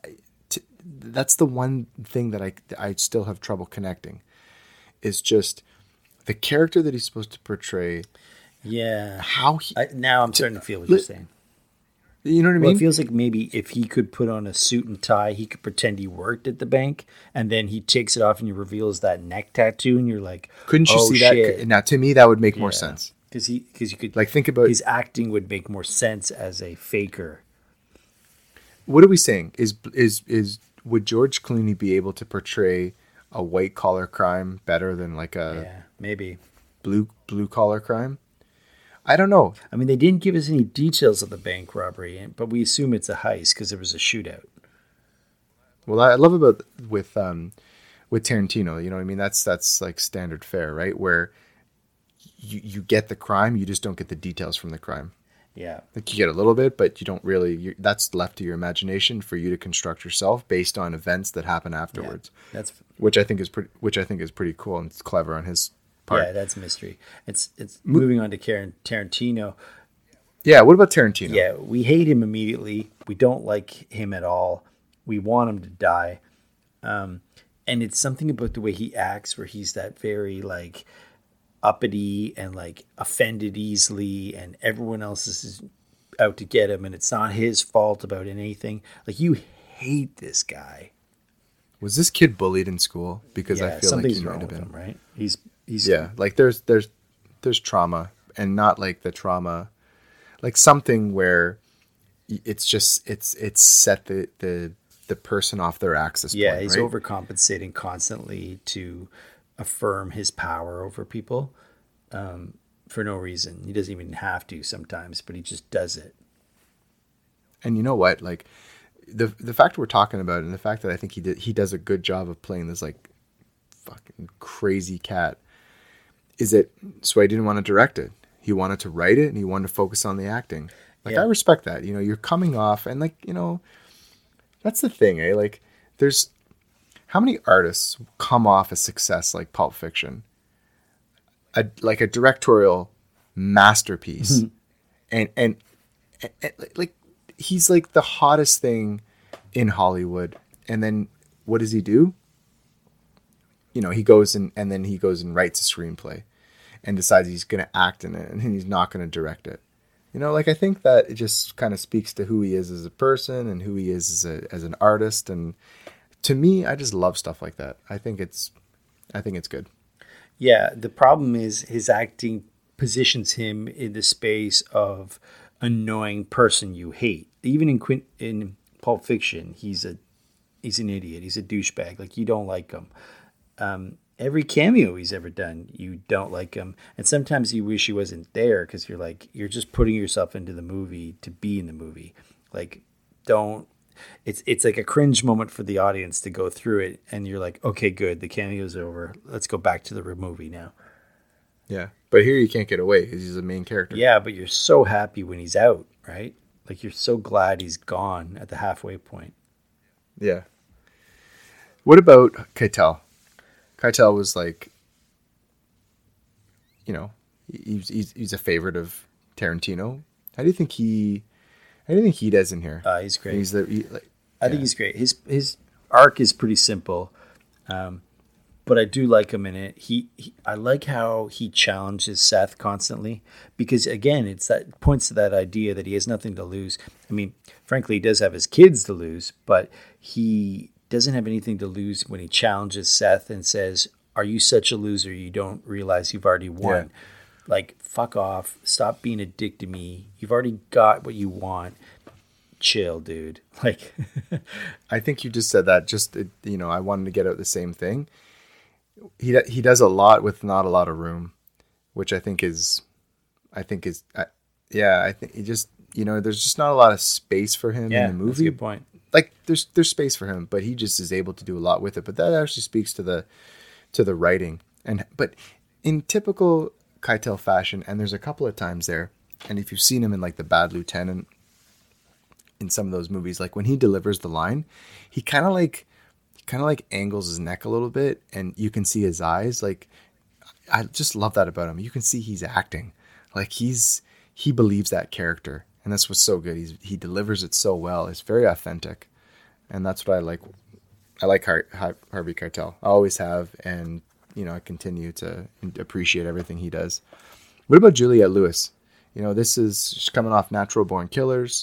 That's the one thing that I still have trouble connecting. Is just the character that he's supposed to portray. Yeah. How he now I'm starting to feel what you're saying. You know what I Well, mean? it feels like maybe if he could put on a suit and tie, he could pretend he worked at the bank, and then he takes it off and he reveals that neck tattoo, and you're like, Couldn't you oh, see shit. that? Now, to me, that would make more Yeah. sense. Because you could Like, think about his acting would make more sense as a faker. what are we saying? Is would George Clooney be able to portray a white collar crime better than like a Yeah, maybe. blue collar crime? I don't know. I mean, they didn't give us any details of the bank robbery, but we assume it's a heist because there was a shootout. Well, I love about with Tarantino. You know what I mean? That's like standard fare, right? Where you get the crime, you just don't get the details from the crime. Yeah. Like you get a little bit, but you don't really. That's left to your imagination for you to construct yourself based on events that happen afterwards. That's Which I think is pretty cool and it's clever on his part. yeah, that's mystery. It's moving on to Tarantino. Yeah. What about Tarantino? Yeah, we hate him immediately. We don't like him at all. We want him to die. And it's something about the way he acts where he's that very like uppity and like offended easily and everyone else is out to get him and it's not his fault about anything. Like you hate this guy. Was this kid bullied in school? Because I feel like something's he might wrong have with been. him, right? He's Yeah, like there's trauma, and not like the trauma, like something where it's just it's set the person off their axis. Yeah, point, he's right? overcompensating constantly to affirm his power over people for no reason. He doesn't even have to sometimes, but he just does it. And you know what? Like the fact we're talking about, and the fact that I think he does a good job of playing this like fucking crazy cat, is that so I didn't want to direct it. He wanted to write it, and he wanted to focus on the acting. Like Yeah. I respect that. You know, you're coming off, and like that's the thing, eh? Like there's how many artists come off a success like Pulp Fiction, like a directorial masterpiece, and like he's like the hottest thing in Hollywood, and then what does he do? You know, he goes and then he goes and writes a screenplay, and decides he's going to act in it, and he's not going to direct it. You know, like I think that it just kind of speaks to who he is as a person and who he is as an artist, and to me, I just love stuff like that. I think it's good. Yeah, the problem is his acting positions him in the space of annoying person you hate. Even in Pulp Fiction, he's an idiot. He's a douchebag. Like you don't like him. Every cameo he's ever done, you don't like him, and sometimes you wish he wasn't there because you're just putting yourself into the movie to be in the movie. Like, don't. It's like a cringe moment for the audience to go through it, and you're like, okay, good, the cameo's over. Let's go back to the movie now. Yeah, but here you can't get away because he's the main character. Yeah, but you're so happy when he's out, right? Like you're so glad he's gone at the halfway point. Yeah. What about Keitel? Keitel was like, he's a favorite of Tarantino. How do you think he does in here? He's great. I think he's great. His arc is pretty simple, but I do like him in it. I like how he challenges Seth constantly because again, points to that idea that he has nothing to lose. I mean, frankly, he does have his kids to lose, but he doesn't have anything to lose when he challenges Seth and says, "Are you such a loser? You don't realize you've already won." Yeah. Like, fuck off. Stop being a dick to me. You've already got what you want. Chill, dude. Like, I think you just said that. Just I wanted to get out the same thing. He does a lot with not a lot of room, which I think is yeah, I think he just, there's just not a lot of space for him in the movie. That's a good point. Like there's space for him, but he just is able to do a lot with it. But that actually speaks to the writing. But in typical Keitel fashion, and there's a couple of times there, and if you've seen him in like The Bad Lieutenant, in some of those movies, like when he delivers the line, he kind of like angles his neck a little bit, and you can see his eyes. Like, I just love that about him. You can see he's acting, like he believes that character, and that's what's so good. He delivers it so well. It's very authentic, and that's what I like. I like Harvey Keitel. I always have, and I continue to appreciate everything he does. What about Juliette Lewis? She's coming off Natural Born Killers,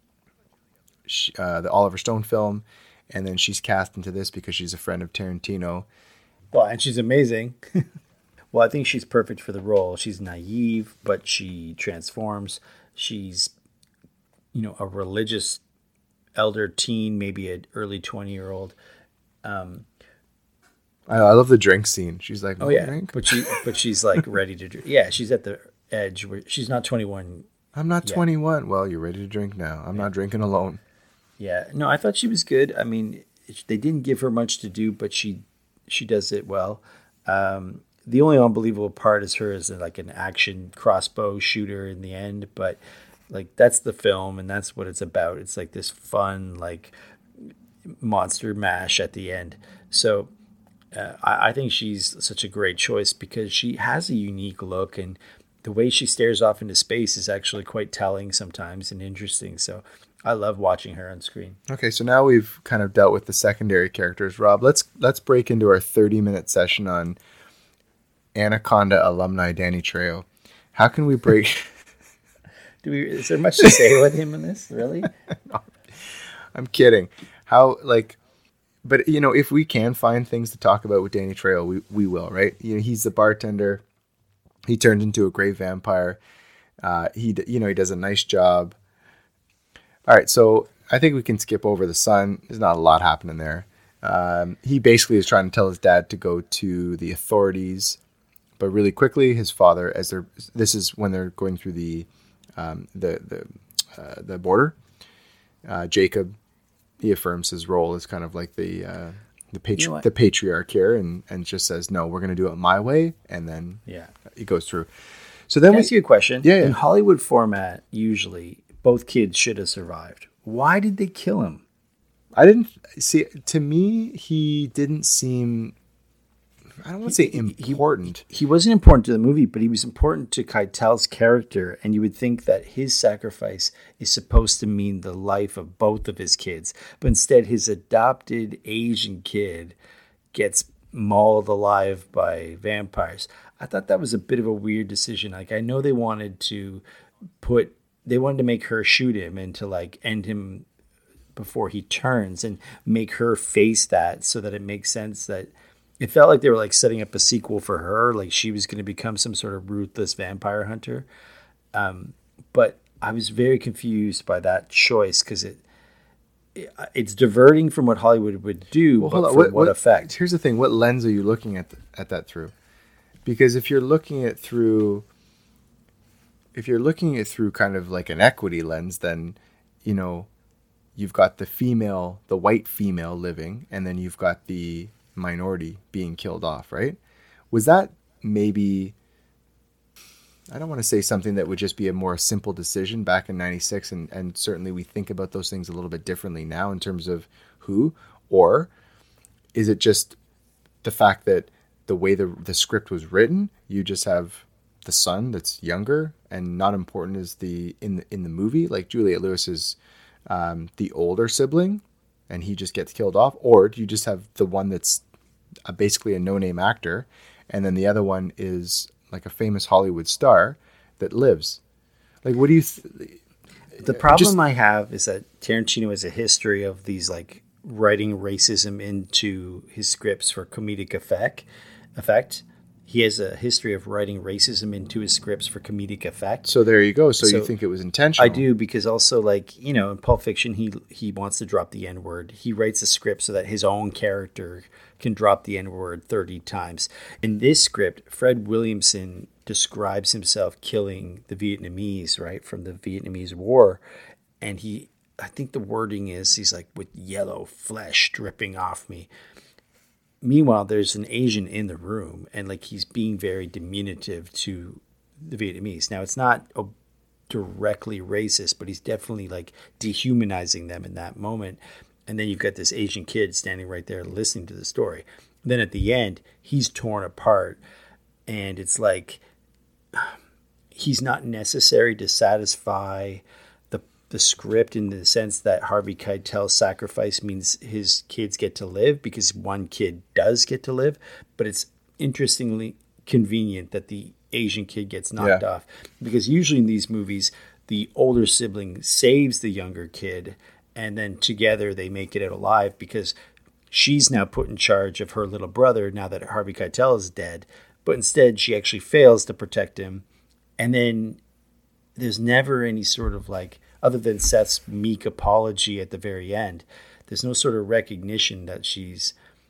the Oliver Stone film, and then she's cast into this because she's a friend of Tarantino. Well, and she's amazing. Well, I think she's perfect for the role. She's naive, but she transforms. She's, a religious elder teen, maybe an early 20-year-old. I love the drink scene. She's like, oh yeah, drink? but she's like ready to drink. Yeah, she's at the edge where she's not 21. I'm not 21. Well, you're ready to drink now. I'm not drinking alone. Yeah, no, I thought she was good. I mean, they didn't give her much to do, but she does it well. The only unbelievable part is her as like an action crossbow shooter in the end, but like that's the film and that's what it's about. It's like this fun like monster mash at the end. So I think she's such a great choice because she has a unique look, and the way she stares off into space is actually quite telling sometimes and interesting. So I love watching her on screen. Okay, so now we've kind of dealt with the secondary characters. Rob, let's break into our 30-minute session on Anaconda alumni Danny Trejo. How can we break? Is there much to say with him in this? Really? No, I'm kidding. But if we can find things to talk about with Danny Trejo, we will, right? He's the bartender. He turned into a great vampire. He does a nice job. All right, so I think we can skip over the son. There's not a lot happening there. He basically is trying to tell his dad to go to the authorities, but really quickly, his father, this is when they're going through the border. Jacob, he affirms his role as kind of like the patriarch here, and just says, no, we're going to do it my way, and then it gogoes through. So then Can I ask you a question? Yeah. In Hollywood format, usually both kids should have survived. Why did they kill him? I didn't see. To me, he didn't seem. I don't want to say important. He wasn't important to the movie, but he was important to Keitel's character, and you would think that his sacrifice is supposed to mean the life of both of his kids. But instead, his adopted Asian kid gets mauled alive by vampires. I thought that was a bit of a weird decision. Like, I know they wanted to make her shoot him and to like end him before he turns and make her face that so that it makes sense that it felt like they were like setting up a sequel for her. Like she was going to become some sort of ruthless vampire hunter. But I was very confused by that choice because it's diverting from what Hollywood would do, but for what effect? Here's the thing. What lens are you looking at that through? Because if you're looking at through kind of like an equity lens, then, you've got the white female living, and then you've got the minority being killed off, right? Was that maybe, I don't want to say something that would just be a more simple decision back in 96, and certainly we think about those things a little bit differently now in terms of who, or is it just the fact that the way the script was written, you just have the son that's younger and not important as in the movie, like Juliette Lewis is the older sibling and he just gets killed off? Or do you just have the one that's basically a no-name actor, and then the other one is like a famous Hollywood star that lives? Like, what do you the problem I have is that Tarantino has a history of these like writing racism into his scripts for comedic effect. He has a history of writing racism into his scripts for comedic effect. So there you go. So you think it was intentional? I do, because also, like, in Pulp Fiction, he wants to drop the N-word. He writes a script so that his own character can drop the N-word 30 times. In this script, Fred Williamson describes himself killing the Vietnamese, right, from the Vietnamese War. And I think the wording is, he's like, with yellow flesh dripping off me. Meanwhile, there's an Asian in the room, and like he's being very diminutive to the Vietnamese. Now, it's not directly racist, but he's definitely like dehumanizing them in that moment. And then you've got this Asian kid standing right there listening to the story. Then at the end, he's torn apart, and it's like he's not necessary to satisfy the script in the sense that Harvey Keitel's sacrifice means his kids get to live, because one kid does get to live. But it's interestingly convenient that the Asian kid gets knocked off, because usually in these movies, the older sibling saves the younger kid, and then together they make it out alive, because she's now put in charge of her little brother now that Harvey Keitel is dead. But instead, she actually fails to protect him. And then there's never any sort of like, other than Seth's meek apology at the very end, there's no sort of recognition that she's,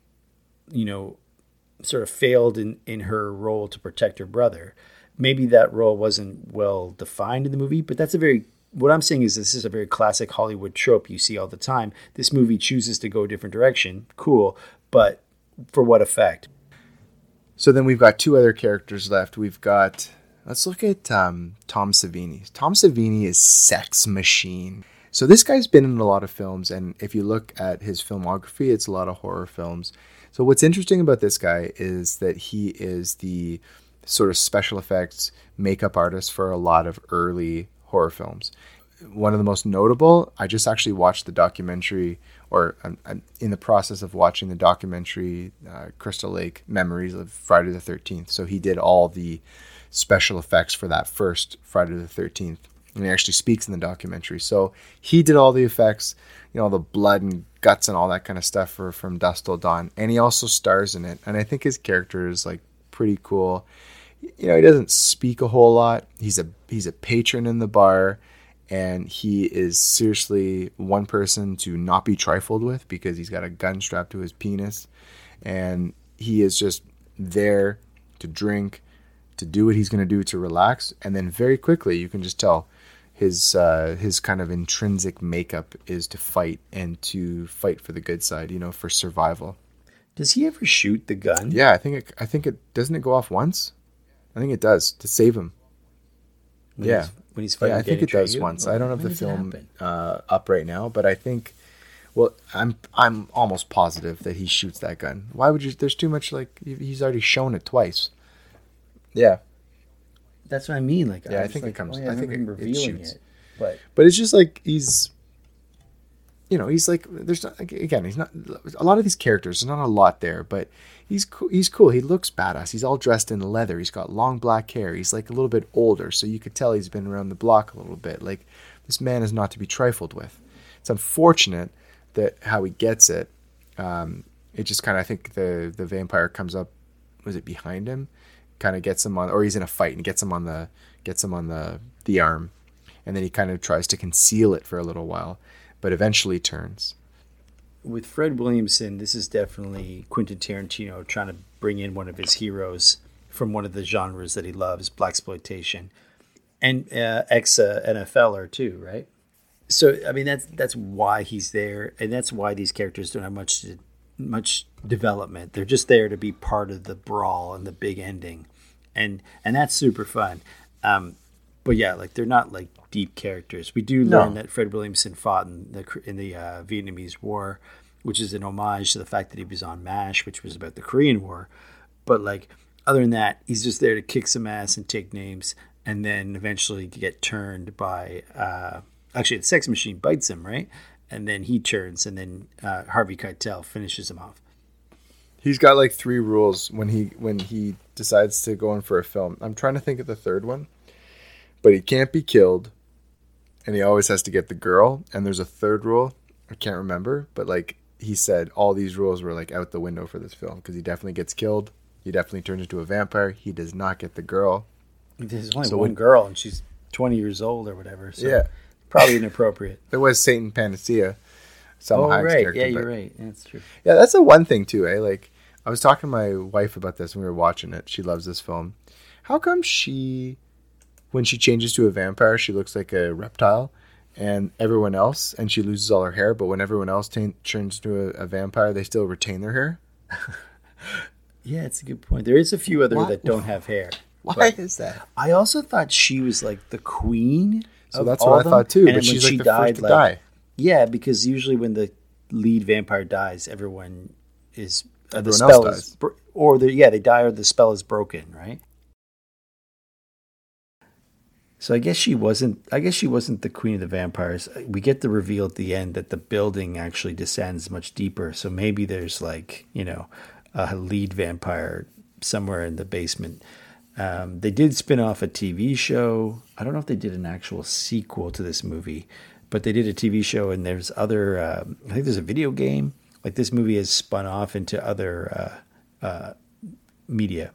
sort of failed in her role to protect her brother. Maybe that role wasn't well defined in the movie, but what I'm saying is this is a very classic Hollywood trope you see all the time. This movie chooses to go a different direction. Cool. But for what effect? So then we've got two other characters left. Let's look at Tom Savini. Tom Savini is Sex Machine. So this guy's been in a lot of films, and if you look at his filmography, it's a lot of horror films. So what's interesting about this guy is that he is the sort of special effects makeup artist for a lot of early horror films. One of the most notable, I just actually watched the documentary, or I'm in the process of watching the documentary Crystal Lake Memories of Friday the 13th. So he did all the special effects for that first Friday the 13th. And he actually speaks in the documentary. So he did all the effects, the blood and guts and all that kind of stuff from Dusk Till Dawn. And he also stars in it. And I think his character is like pretty cool. He doesn't speak a whole lot. He's a patron in the bar, and he is seriously one person to not be trifled with, because he's got a gun strapped to his penis, and he is just there to drink, to do what he's going to do to relax. And then very quickly you can just tell his kind of intrinsic makeup is to fight, and to fight for the good side, for survival. Does he ever shoot the gun? Yeah, I think it doesn't it go off once? I think it does, to save him. When he's fighting. Yeah, I think it does Atreyu? once. I don't have the film up right now, but I think, I'm almost positive that he shoots that gun. Why would you? There's too much, he's already shown it twice. Yeah. That's what I mean. I think it comes. I think him revealing it, but it's just like he's like, there's not, again, he's not, a lot of these characters, there's not a lot there, but he's cool. He looks badass. He's all dressed in leather. He's got long black hair. He's like a little bit older, so you could tell he's been around the block a little bit. Like, this man is not to be trifled with. It's unfortunate that how he gets it. It just kind of, I think the vampire comes up, was it behind him? Kind of gets him on, or he's in a fight and gets him on the arm, and then he kind of tries to conceal it for a little while, but eventually turns. With Fred Williamson, this is definitely Quentin Tarantino trying to bring in one of his heroes from one of the genres that he loves, blaxploitation, and ex-NFLer too, right? So I mean that's why he's there, and that's why these characters don't have much development. They're just there to be part of the brawl and the big ending, and that's super fun. But yeah, they're not deep characters. We do learn that Fred Williamson fought in the Vietnamese War, which is an homage to the fact that he was on MASH, which was about the Korean War. But other than that, he's just there to kick some ass and take names, and then eventually get turned by actually the Sex Machine bites him, right? And then he turns, and then Harvey Keitel finishes him off. He's got 3 rules when he decides to go in for a film. I'm trying to think of the third one, but he can't be killed, and he always has to get the girl. And there's a third rule, I can't remember, but he said all these rules were out the window for this film, because he definitely gets killed, he definitely turns into a vampire, he does not get the girl. There's only one girl, and she's 20 years old or whatever. So yeah. Probably inappropriate. There was Satan Panacea. Salma Hayek's character. Yeah, you're right. That's true. Yeah, that's the one thing too, eh? I was talking to my wife about this when we were watching it. She loves this film. how come when she changes to a vampire, she looks like a reptile, and everyone else, and she loses all her hair, but when everyone else turns to a vampire, they still retain their hair? Yeah, it's a good point. There is a few other that don't have hair. Why is that? I also thought she was like the queen. So that's what I thought too. But she's like the first to die. Yeah, because usually when the lead vampire dies, everyone is everyone else dies. They die or the spell is broken, right? So I guess she wasn't the queen of the vampires. We get the reveal at the end that the building actually descends much deeper. So maybe there's like, a lead vampire somewhere in the basement. They did spin off a TV show. I don't know if they did an actual sequel to this movie, but they did a TV show, and there's other, I think there's a video game. Like this movie has spun off into other media.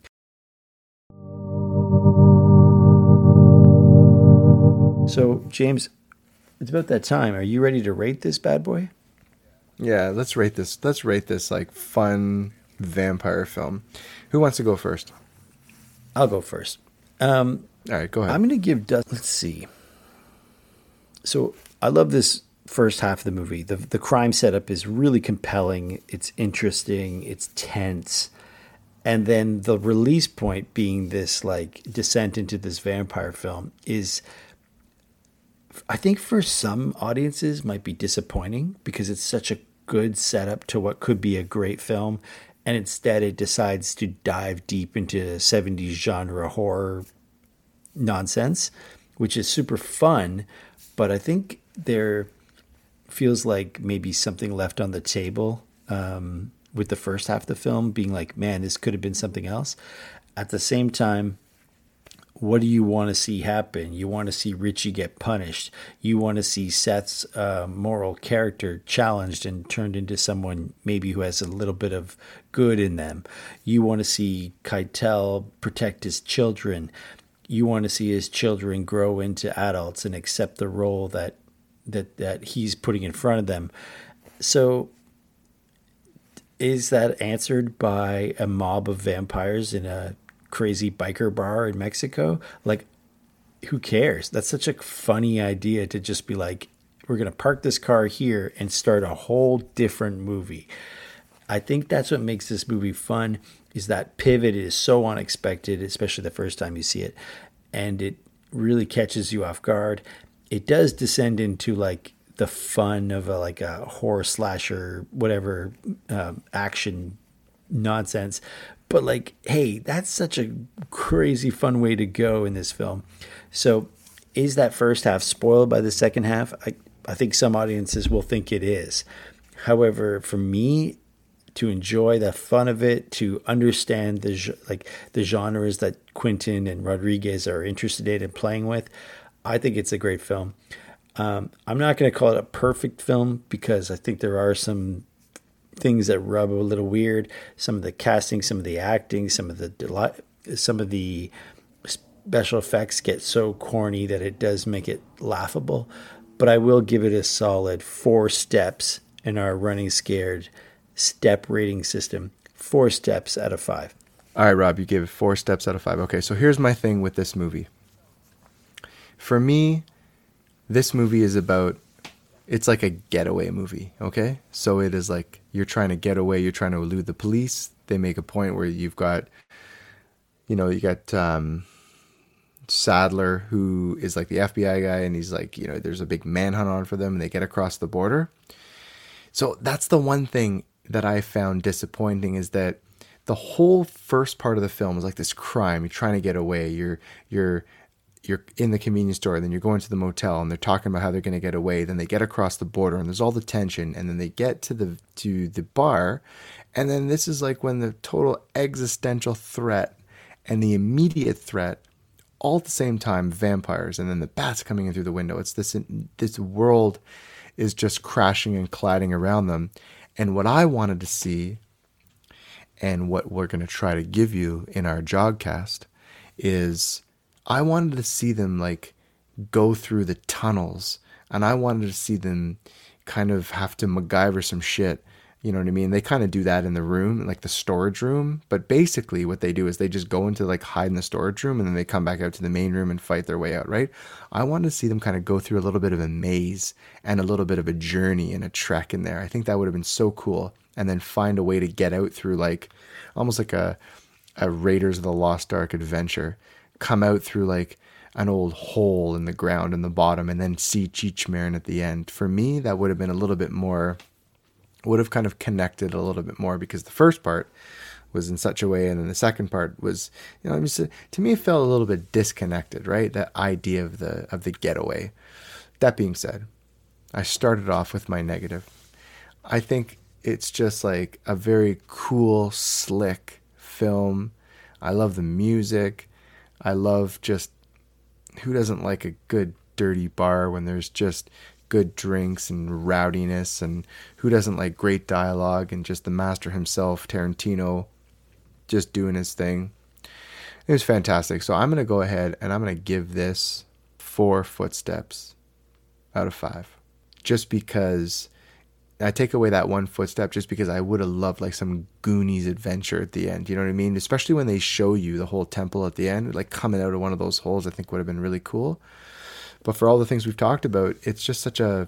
So, James, it's about that time. Are you ready to rate this bad boy? Yeah, let's rate this. Let's rate this like fun vampire film. Who wants to go first? I'll go first. All right, go ahead. I'm going to give let's see. So I love this first half of the movie. The crime setup is really compelling. It's interesting. It's tense. And then the release point being this like descent into this vampire film is, I think for some audiences might be disappointing because it's such a good setup to what could be a great film. And instead it decides to dive deep into 70s genre horror nonsense, which is super fun. But I think there feels like maybe something left on the table with the first half of the film being like, man, this could have been something else. At the same time, what do you want to see happen? You want to see Richie get punished. You want to see Seth's moral character challenged and turned into someone maybe who has a little bit of good in them. You want to see Keitel protect his children. You want to see his children grow into adults and accept the role that he's putting in front of them. So is that answered by a mob of vampires in a crazy biker bar in Mexico? Like, who cares? That's such a funny idea to just be like, we're going to park this car here and start a whole different movie. I think that's what makes this movie fun, is that pivot is so unexpected, especially the first time you see it, and it really catches you off guard. It does descend into like the fun of a horror slasher, whatever, action nonsense. But like, hey, that's such a crazy fun way to go in this film. So is that first half spoiled by the second half? I think some audiences will think it is. However, for me, to enjoy the fun of it, to understand the genres that Quentin and Rodriguez are interested in and playing with, I think it's a great film. I'm not going to call it a perfect film because I think there are some things that rub a little weird. Some of the casting, some of the acting, some of the special effects get so corny that it does make it laughable. But I will give it a solid 4 steps in our Running Scared step rating system. 4 steps out of 5. All right, Rob, you gave it 4 steps out of 5. Okay, so here's my thing with this movie. For me, this movie is it's like a getaway movie, okay? So it is like you're trying to get away, you're trying to elude the police. They make a point where you got Sadler, who is like the FBI guy, and he's like, there's a big manhunt on for them, and they get across the border. So that's the one thing that I found disappointing, is that the whole first part of the film is like this crime. You're trying to get away. You're in the convenience store, and then you're going to the motel, and they're talking about how they're going to get away. Then they get across the border, and there's all the tension, and then they get to the bar, and then this is like when the total existential threat and the immediate threat, all at the same time, vampires, and then the bats coming in through the window. It's this world is just crashing and colliding around them. And what I wanted to see, and what we're going to try to give you in our Jogcast, is I wanted to see them like go through the tunnels, and I wanted to see them kind of have to MacGyver some shit You know what I mean? They kind of do that in the room, like the storage room. But basically what they do is they just go into like hide in the storage room and then they come back out to the main room and fight their way out, right? I wanted to see them kind of go through a little bit of a maze and a little bit of a journey and a trek in there. I think that would have been so cool. And then find a way to get out through like almost like a Raiders of the Lost Ark adventure. Come out through like an old hole in the ground in the bottom and then see Cheech Marin at the end. For me, that would have been a little bit more... would have kind of connected a little bit more, because the first part was in such a way, and then the second part was, you know, to me it felt a little bit disconnected, right? That idea of the getaway. That being said, I started off with my negative. I think it's just like a very cool, slick film. I love the music. I love just, who doesn't like a good dirty bar when there's just good drinks and rowdiness, and who doesn't like great dialogue and just the master himself, Tarantino, just doing his thing. It was fantastic. So I'm going to go ahead and I'm going to give this 4 footsteps out of 5, just because I take away that 1 footstep, just because I would have loved like some Goonies adventure at the end. You know what I mean? Especially when they show you the whole temple at the end, like coming out of one of those holes, I think would have been really cool. But for all the things we've talked about, it's just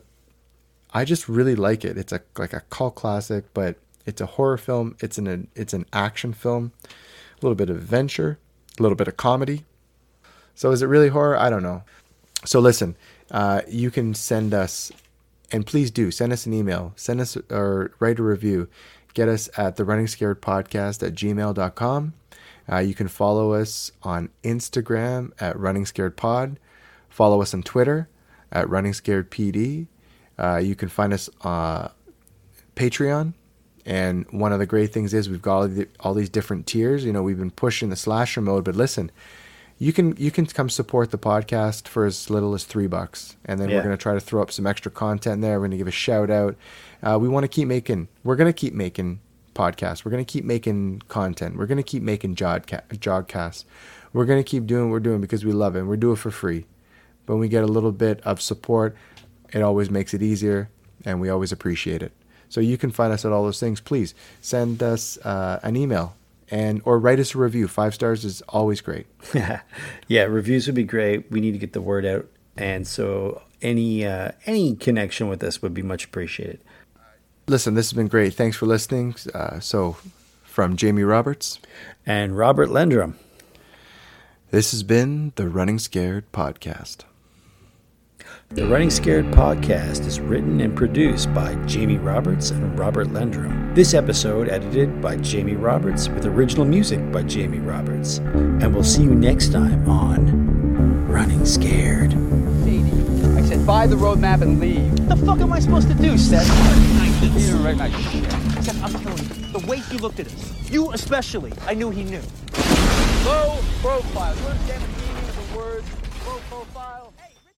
I just really like it. It's like a cult classic, but it's a horror film. It's an action film, a little bit of adventure, a little bit of comedy. So is it really horror? I don't know. So listen, you can send us, and please do send us an email, send us or write a review. Get us at therunningscaredpodcast@gmail.com. You can follow us on Instagram at runningscaredpod. Follow us on Twitter at runningscaredpd. You can find us on Patreon. And one of the great things is we've got all these different tiers. You know, we've been pushing the slasher mode, but listen, you can come support the podcast for as little as $3, and then we're going to try to throw up some extra content there. We're going to give a shout out. We want to keep making. We're going to keep making podcasts. We're going to keep making content. We're going to keep making jogcasts. We're going to keep doing what we're doing because we love it, and we do it for free. But when we get a little bit of support, it always makes it easier, and we always appreciate it. So you can find us at all those things. Please send us an email or write us a review. 5 stars is always great. Yeah, reviews would be great. We need to get the word out, and so any connection with us would be much appreciated. Listen, this has been great. Thanks for listening. So from Jamie Roberts and Robert Lendrum, this has been the Running Scared Podcast. The Running Scared Podcast is written and produced by Jamie Roberts and Robert Lendrum. This episode edited by Jamie Roberts with original music by Jamie Roberts. And we'll see you next time on Running Scared. I said, buy the roadmap and leave. What the fuck am I supposed to do, Seth? Recognize this. Seth, I'm telling you, the way he looked at us, you especially, I knew he knew. Low profile. You understand the meaning of the word low profile?